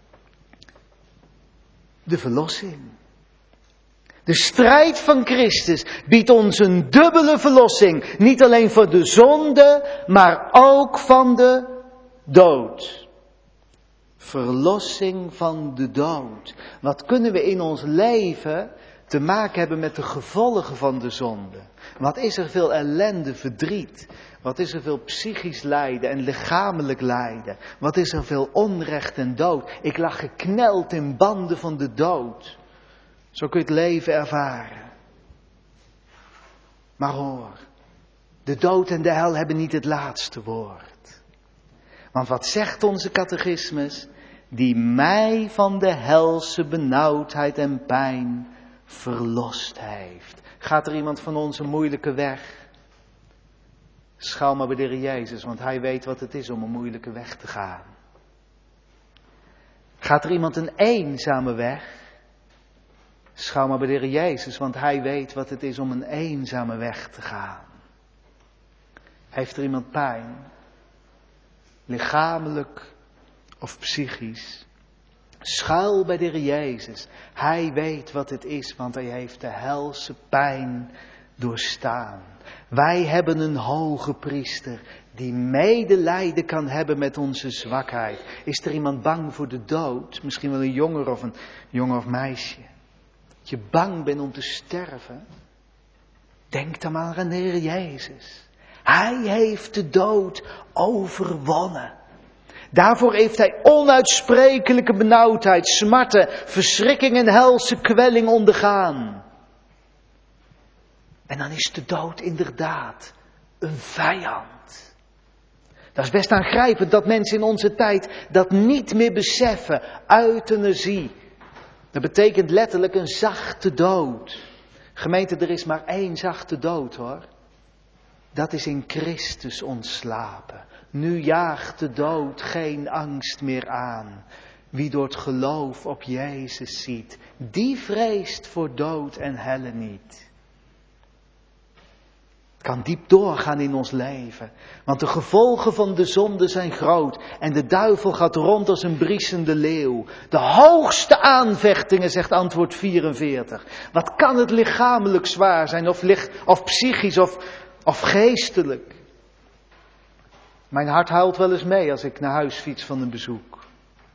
de verlossing. De strijd van Christus biedt ons een dubbele verlossing. Niet alleen voor de zonde, maar ook van de dood. Verlossing van de dood. Wat kunnen we in ons leven te maken hebben met de gevolgen van de zonde? Wat is er veel ellende, verdriet? Wat is er veel psychisch lijden en lichamelijk lijden? Wat is er veel onrecht en dood? Ik lag gekneld in banden van de dood. Zo kun je het leven ervaren. Maar hoor, de dood en de hel hebben niet het laatste woord. Want wat zegt onze catechismus? Die mij van de helse benauwdheid en pijn verlost heeft. Gaat er iemand van ons een moeilijke weg? Schouw maar bij de Heer Jezus, want Hij weet wat het is om een moeilijke weg te gaan. Gaat er iemand een eenzame weg? Schouw maar bij de Heer Jezus, want Hij weet wat het is om een eenzame weg te gaan. Heeft er iemand pijn? Lichamelijk of psychisch? Schuil bij de Heer Jezus. Hij weet wat het is, want Hij heeft de helse pijn doorstaan. Wij hebben een hoge priester die medelijden kan hebben met onze zwakheid. Is er iemand bang voor de dood? Misschien wel een jongen of meisje. Dat je bang bent om te sterven? Denk dan maar aan de Heer Jezus. Hij heeft de dood overwonnen. Daarvoor heeft Hij onuitsprekelijke benauwdheid, smarten, verschrikking en helse kwelling ondergaan. En dan is de dood inderdaad een vijand. Dat is best aangrijpend dat mensen in onze tijd dat niet meer beseffen. Euthanasie. Dat betekent letterlijk een zachte dood. Gemeente, er is maar één zachte dood hoor. Dat is in Christus ontslapen. Nu jaagt de dood geen angst meer aan. Wie door het geloof op Jezus ziet, die vreest voor dood en helle niet. Het kan diep doorgaan in ons leven. Want de gevolgen van de zonde zijn groot. En de duivel gaat rond als een briesende leeuw. De hoogste aanvechtingen, zegt antwoord 44. Wat kan het lichamelijk zwaar zijn, of psychisch, of geestelijk? Mijn hart huilt wel eens mee als ik naar huis fiets van een bezoek.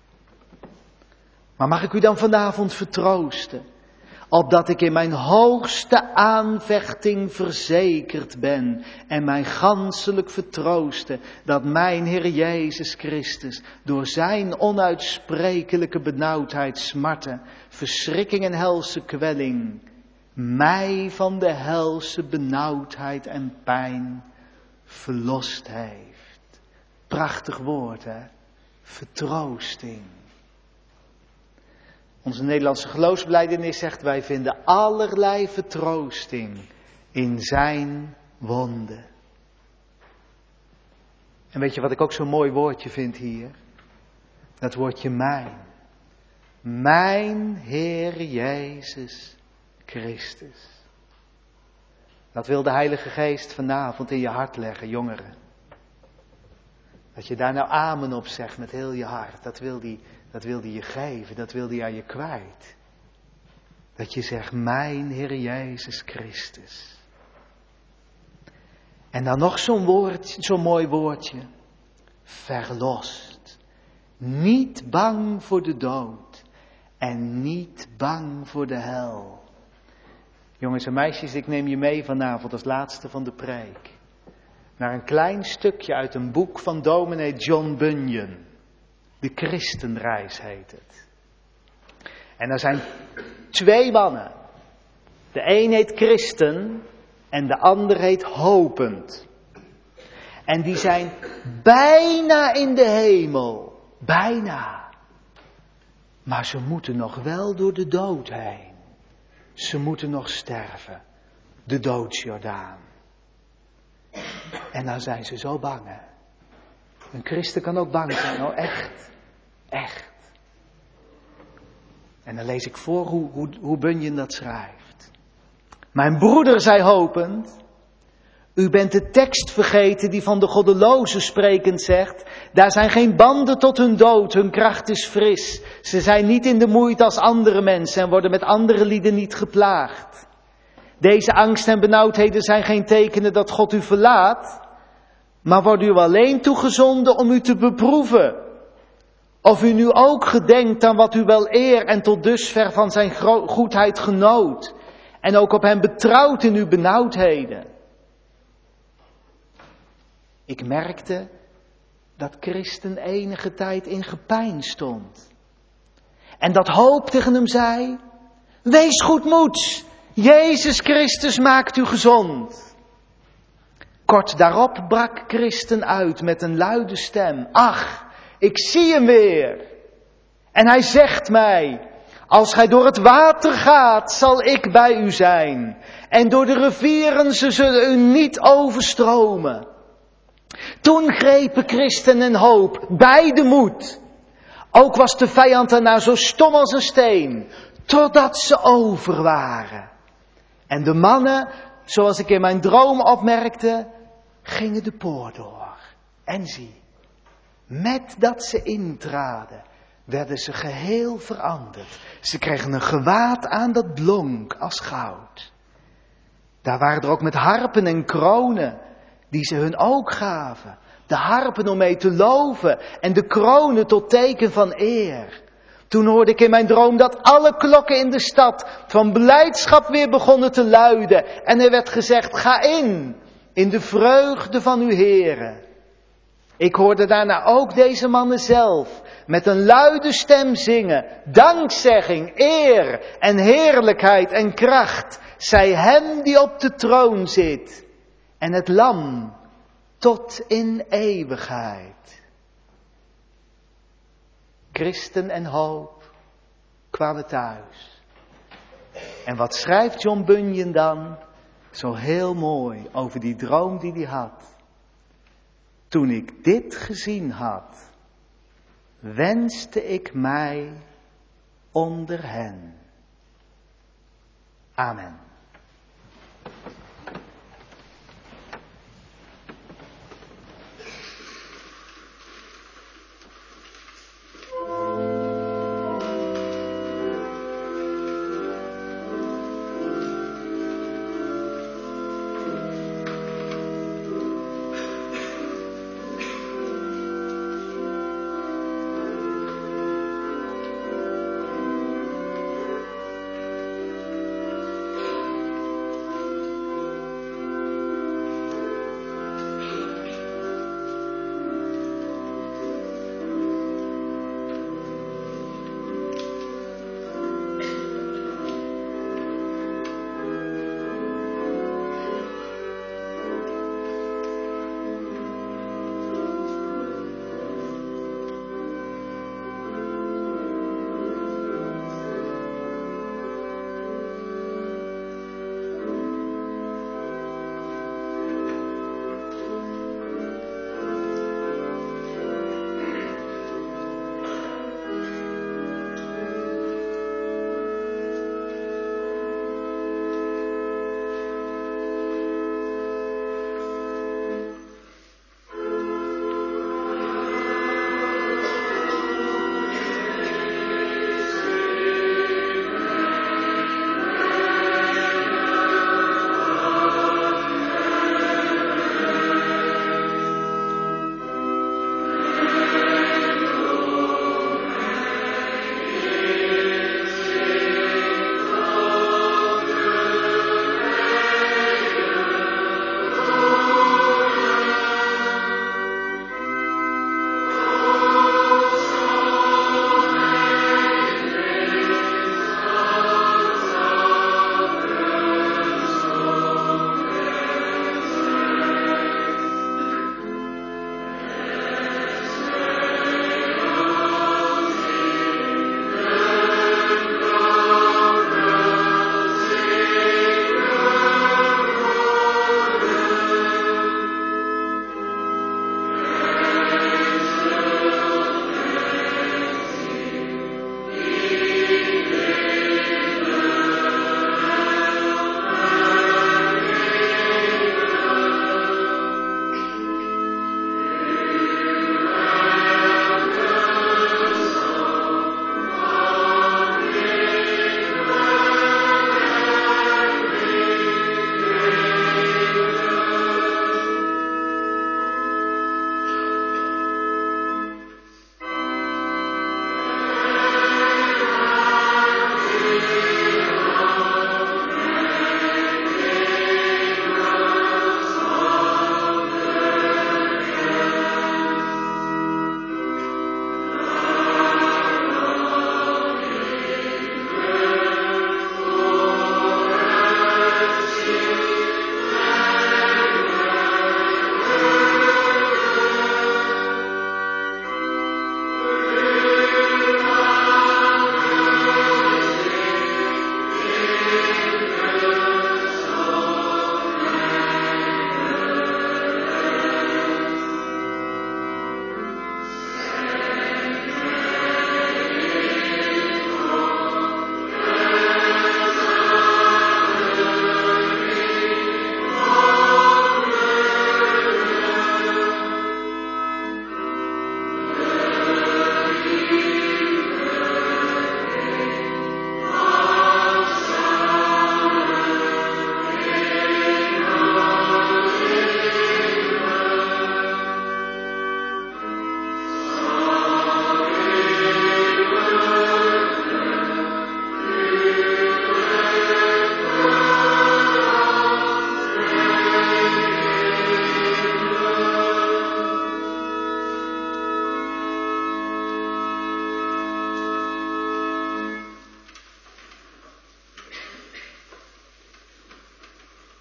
Maar mag ik u dan vanavond vertroosten? Opdat ik in mijn hoogste aanvechting verzekerd ben en mij ganselijk vertroosten dat mijn Heer Jezus Christus door zijn onuitsprekelijke benauwdheid, smarten, verschrikking en helse kwelling mij van de helse benauwdheid en pijn verlost heeft. Prachtig woord hè, vertroosting. Onze Nederlandse geloofsbelijdenis zegt, wij vinden allerlei vertroosting in zijn wonden. En weet je wat ik ook zo'n mooi woordje vind hier? Dat woordje mijn. Mijn Heer Jezus Christus. Dat wil de Heilige Geest vanavond in je hart leggen, jongeren. Dat je daar nou amen op zegt met heel je hart. Dat wil die je geven, dat wil die aan je kwijt. Dat je zegt, mijn Heer Jezus Christus. En dan nog zo'n mooi woordje. Verlost. Niet bang voor de dood. En niet bang voor de hel. Jongens en meisjes, ik neem je mee vanavond als laatste van de preek. Naar een klein stukje uit een boek van dominee John Bunyan. De Christenreis heet het. En er zijn 2 mannen. De een heet Christen en de ander heet Hopend. En die zijn bijna in de hemel. Bijna. Maar ze moeten nog wel door de dood heen. Ze moeten nog sterven. De doodsjordaan. En dan zijn ze zo bang hè. Een christen kan ook bang zijn, oh echt. Echt. En dan lees ik voor hoe Bunyan dat schrijft. Mijn broeder, zei Hopend, u bent de tekst vergeten die van de goddelozen sprekend zegt, daar zijn geen banden tot hun dood, hun kracht is fris. Ze zijn niet in de moeite als andere mensen en worden met andere lieden niet geplaagd. Deze angst en benauwdheden zijn geen tekenen dat God u verlaat, maar worden u alleen toegezonden om u te beproeven. Of u nu ook gedenkt aan wat u wel eer en tot dusver van zijn goedheid genoot. En ook op hem betrouwt in uw benauwdheden. Ik merkte dat Christen enige tijd in gepein stond. En dat hoop tegen hem zei, wees goedmoeds, Jezus Christus maakt u gezond. Kort daarop brak Christen uit met een luide stem, ach, ik zie hem weer. En hij zegt mij, als gij door het water gaat, zal ik bij u zijn. En door de rivieren, ze zullen u niet overstromen. Toen grepen Christen en hoop, beide moed. Ook was de vijand daarna zo stom als een steen, totdat ze over waren. En de mannen, zoals ik in mijn droom opmerkte, gingen de poort door. En zie, met dat ze intraden, werden ze geheel veranderd. Ze kregen een gewaad aan dat blonk als goud. Daar waren er ook met harpen en kronen, die ze hun ook gaven. De harpen om mee te loven en de kronen tot teken van eer. Toen hoorde ik in mijn droom dat alle klokken in de stad van blijdschap weer begonnen te luiden. En er werd gezegd, ga in de vreugde van uw Heere. Ik hoorde daarna ook deze mannen zelf met een luide stem zingen. Dankzegging, eer en heerlijkheid en kracht zij hem die op de troon zit. En het lam tot in eeuwigheid. Christen en hoop kwamen thuis. En wat schrijft John Bunyan dan zo heel mooi over die droom die hij had. Toen ik dit gezien had, wenste ik mij onder hen. Amen.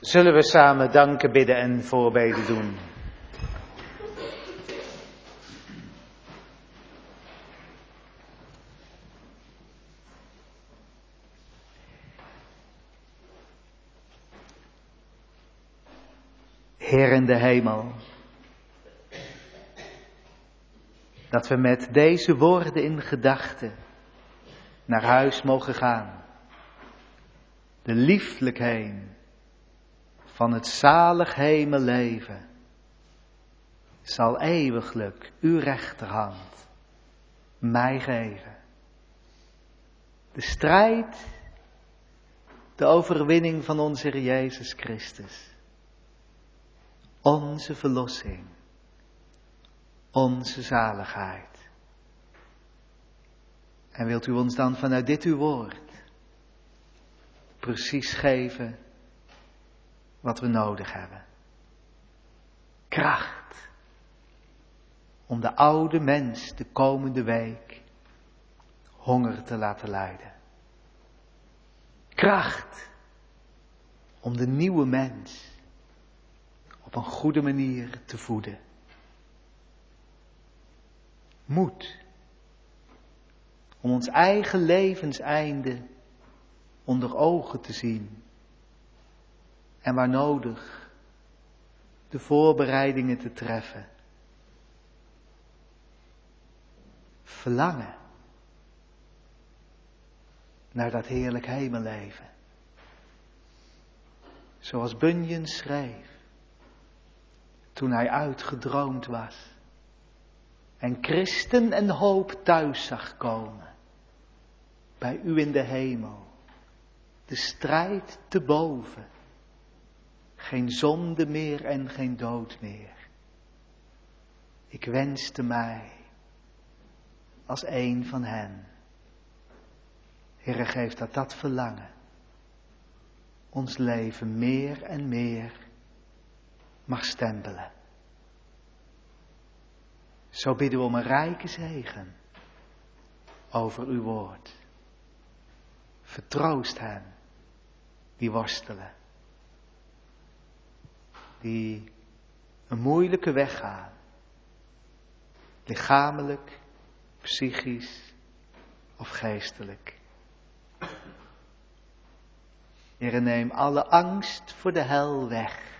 Zullen we samen danken, bidden en voorbeden doen? Heer in de hemel, dat we met deze woorden in gedachten naar huis mogen gaan. De lieflijkheid van het zalig hemelleven zal eeuwiglijk uw rechterhand mij geven. De strijd, de overwinning van onze Heer Jezus Christus. Onze verlossing, onze zaligheid. En wilt u ons dan vanuit dit uw woord precies geven wat we nodig hebben. Kracht om de oude mens de komende week honger te laten lijden. Kracht om de nieuwe mens op een goede manier te voeden. Moed om ons eigen levenseinde onder ogen te zien. En waar nodig de voorbereidingen te treffen. Verlangen naar dat heerlijk hemelleven. Zoals Bunyan schreef toen hij uitgedroomd was. En christen en hoop thuis zag komen. Bij u in de hemel. De strijd te boven. Geen zonde meer en geen dood meer. Ik wenste mij als een van hen. Heere, geef dat verlangen ons leven meer en meer mag stempelen. Zo bidden we om een rijke zegen over uw woord. Vertroost hen die worstelen. Die een moeilijke weg gaan. Lichamelijk, psychisch of geestelijk. Heere, neem alle angst voor de hel weg.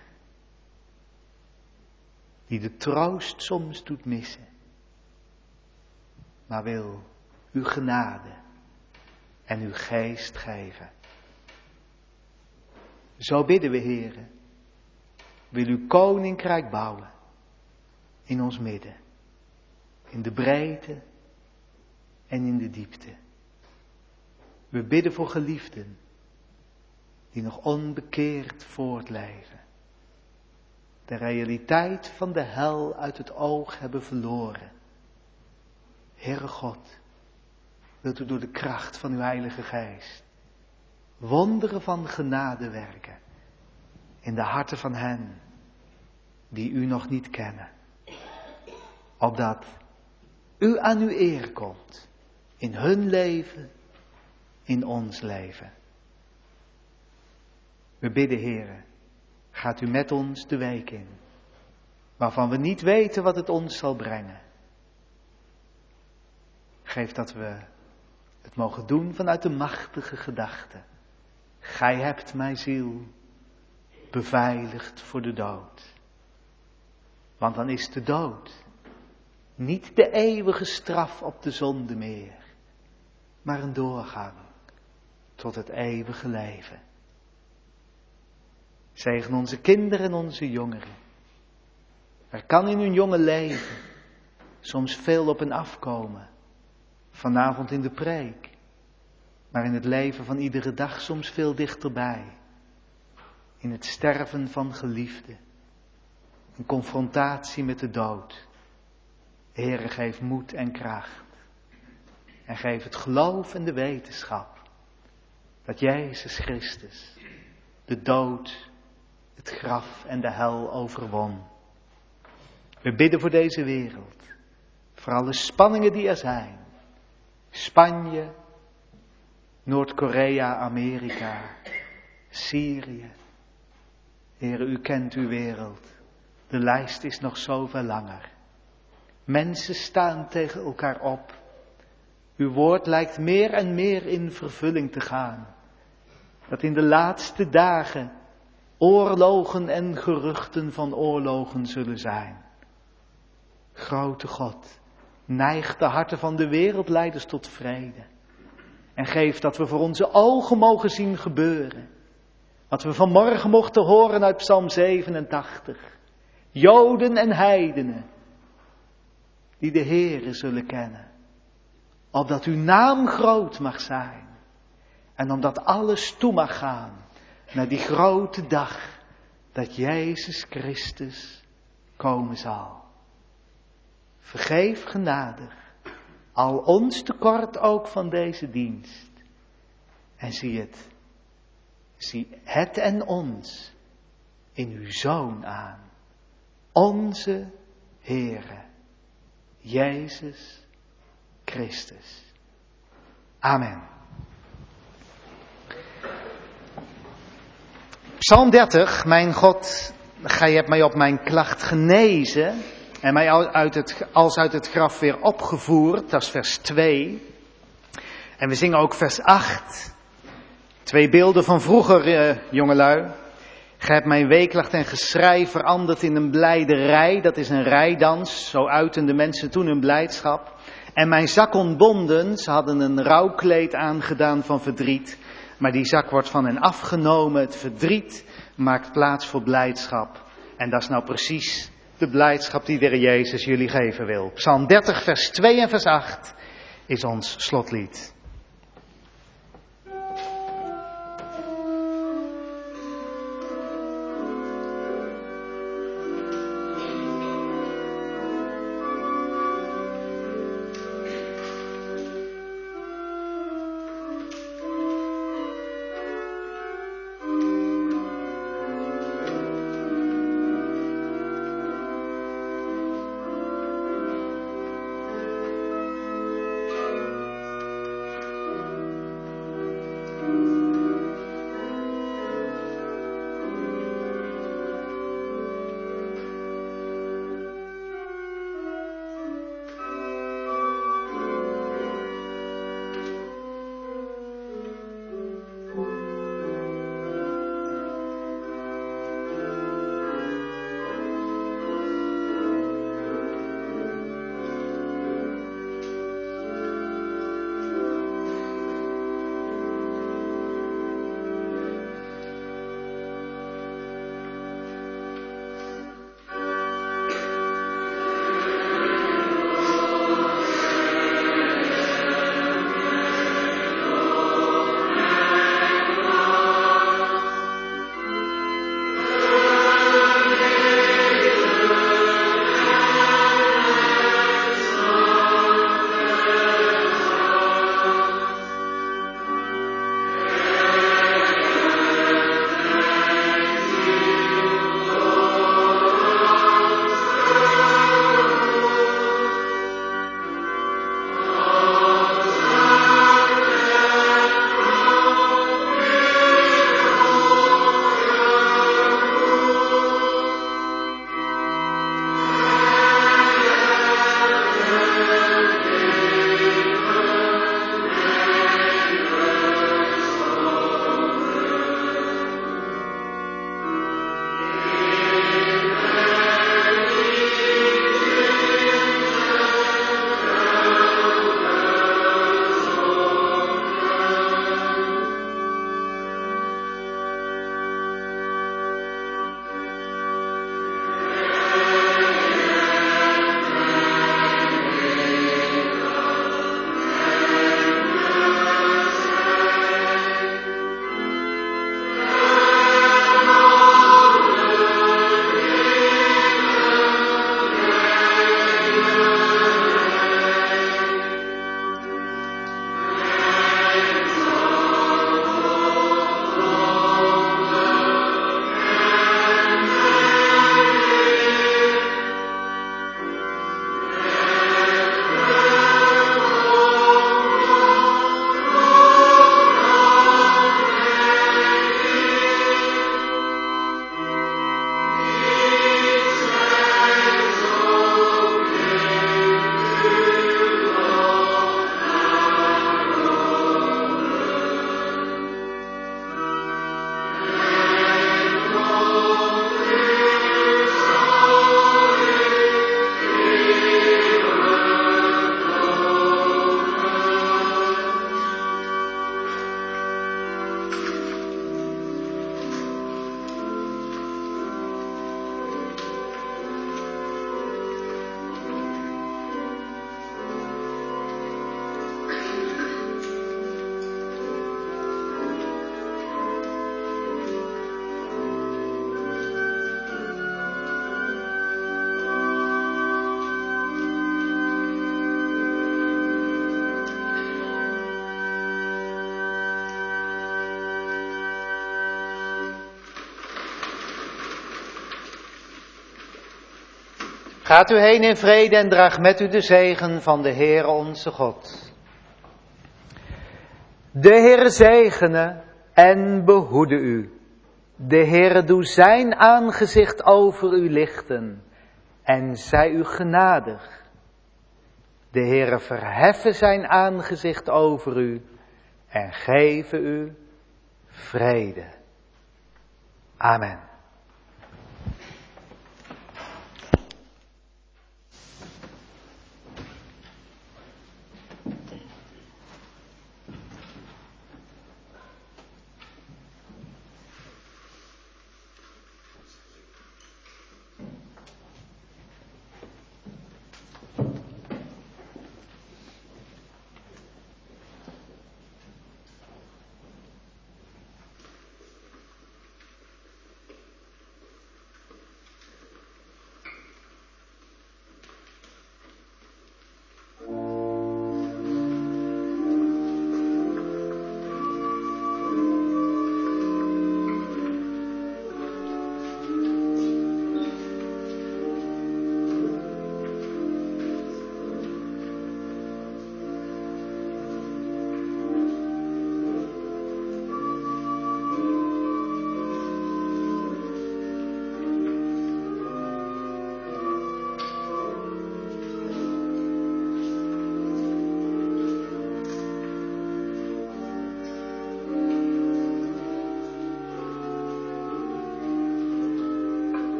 Die de troost soms doet missen. Maar wil uw genade en uw geest geven. Zo bidden we, Heere. Wil uw koninkrijk bouwen in ons midden. In de breedte en in de diepte. We bidden voor geliefden die nog onbekeerd voortleven. De realiteit van de hel uit het oog hebben verloren. Heere God, wilt u door de kracht van uw Heilige Geest wonderen van genade werken in de harten van hen die u nog niet kennen. Opdat u aan uw eer komt in hun leven, in ons leven. We bidden, Heere, gaat u met ons de week in, waarvan we niet weten wat het ons zal brengen. Geef dat we het mogen doen vanuit de machtige gedachte. Gij hebt mijn ziel beveiligd voor de dood. Want dan is de dood niet de eeuwige straf op de zonde meer, maar een doorgang tot het eeuwige leven. Zegen onze kinderen en onze jongeren. Er kan in hun jonge leven soms veel op hen afkomen. Vanavond in de preek, maar in het leven van iedere dag soms veel dichterbij. In het sterven van geliefden, in confrontatie met de dood. Heere, geef moed en kracht. En geef het geloof en de wetenschap dat Jezus Christus de dood, het graf en de hel overwon. We bidden voor deze wereld, voor alle spanningen die er zijn. Spanje, Noord-Korea, Amerika, Syrië. Heere, u kent uw wereld. De lijst is nog zoveel langer. Mensen staan tegen elkaar op. Uw woord lijkt meer en meer in vervulling te gaan. Dat in de laatste dagen oorlogen en geruchten van oorlogen zullen zijn. Grote God, neig de harten van de wereldleiders tot vrede. En geef dat we voor onze ogen mogen zien gebeuren. Wat we vanmorgen mochten horen uit Psalm 87. Joden en heidenen, die de Heere zullen kennen. Opdat uw naam groot mag zijn. En omdat alles toe mag gaan naar die grote dag dat Jezus Christus komen zal. Vergeef genadig al ons tekort ook van deze dienst. En zie het en ons in uw Zoon aan. Onze Heere, Jezus Christus. Amen. Psalm 30, mijn God, gij hebt mij op mijn klacht genezen en mij als uit het graf weer opgevoerd, dat is vers 2. En we zingen ook vers 8. 2 beelden van vroeger, jongelui. Gij hebt mijn weeklacht en geschrei veranderd in een blijderij. Dat is een rijdans, zo uiten de mensen toen hun blijdschap. En mijn zak ontbonden, ze hadden een rouwkleed aangedaan van verdriet. Maar die zak wordt van hen afgenomen, het verdriet maakt plaats voor blijdschap. En dat is nou precies de blijdschap die de Heer Jezus jullie geven wil. Psalm 30 vers 2 en vers 8 is ons slotlied. Gaat u heen in vrede en draag met u de zegen van de Heere onze God. De Heere zegene en behoede u. De Heere doe zijn aangezicht over u lichten en zij u genadig. De Heere verheffen zijn aangezicht over u en geven u vrede. Amen.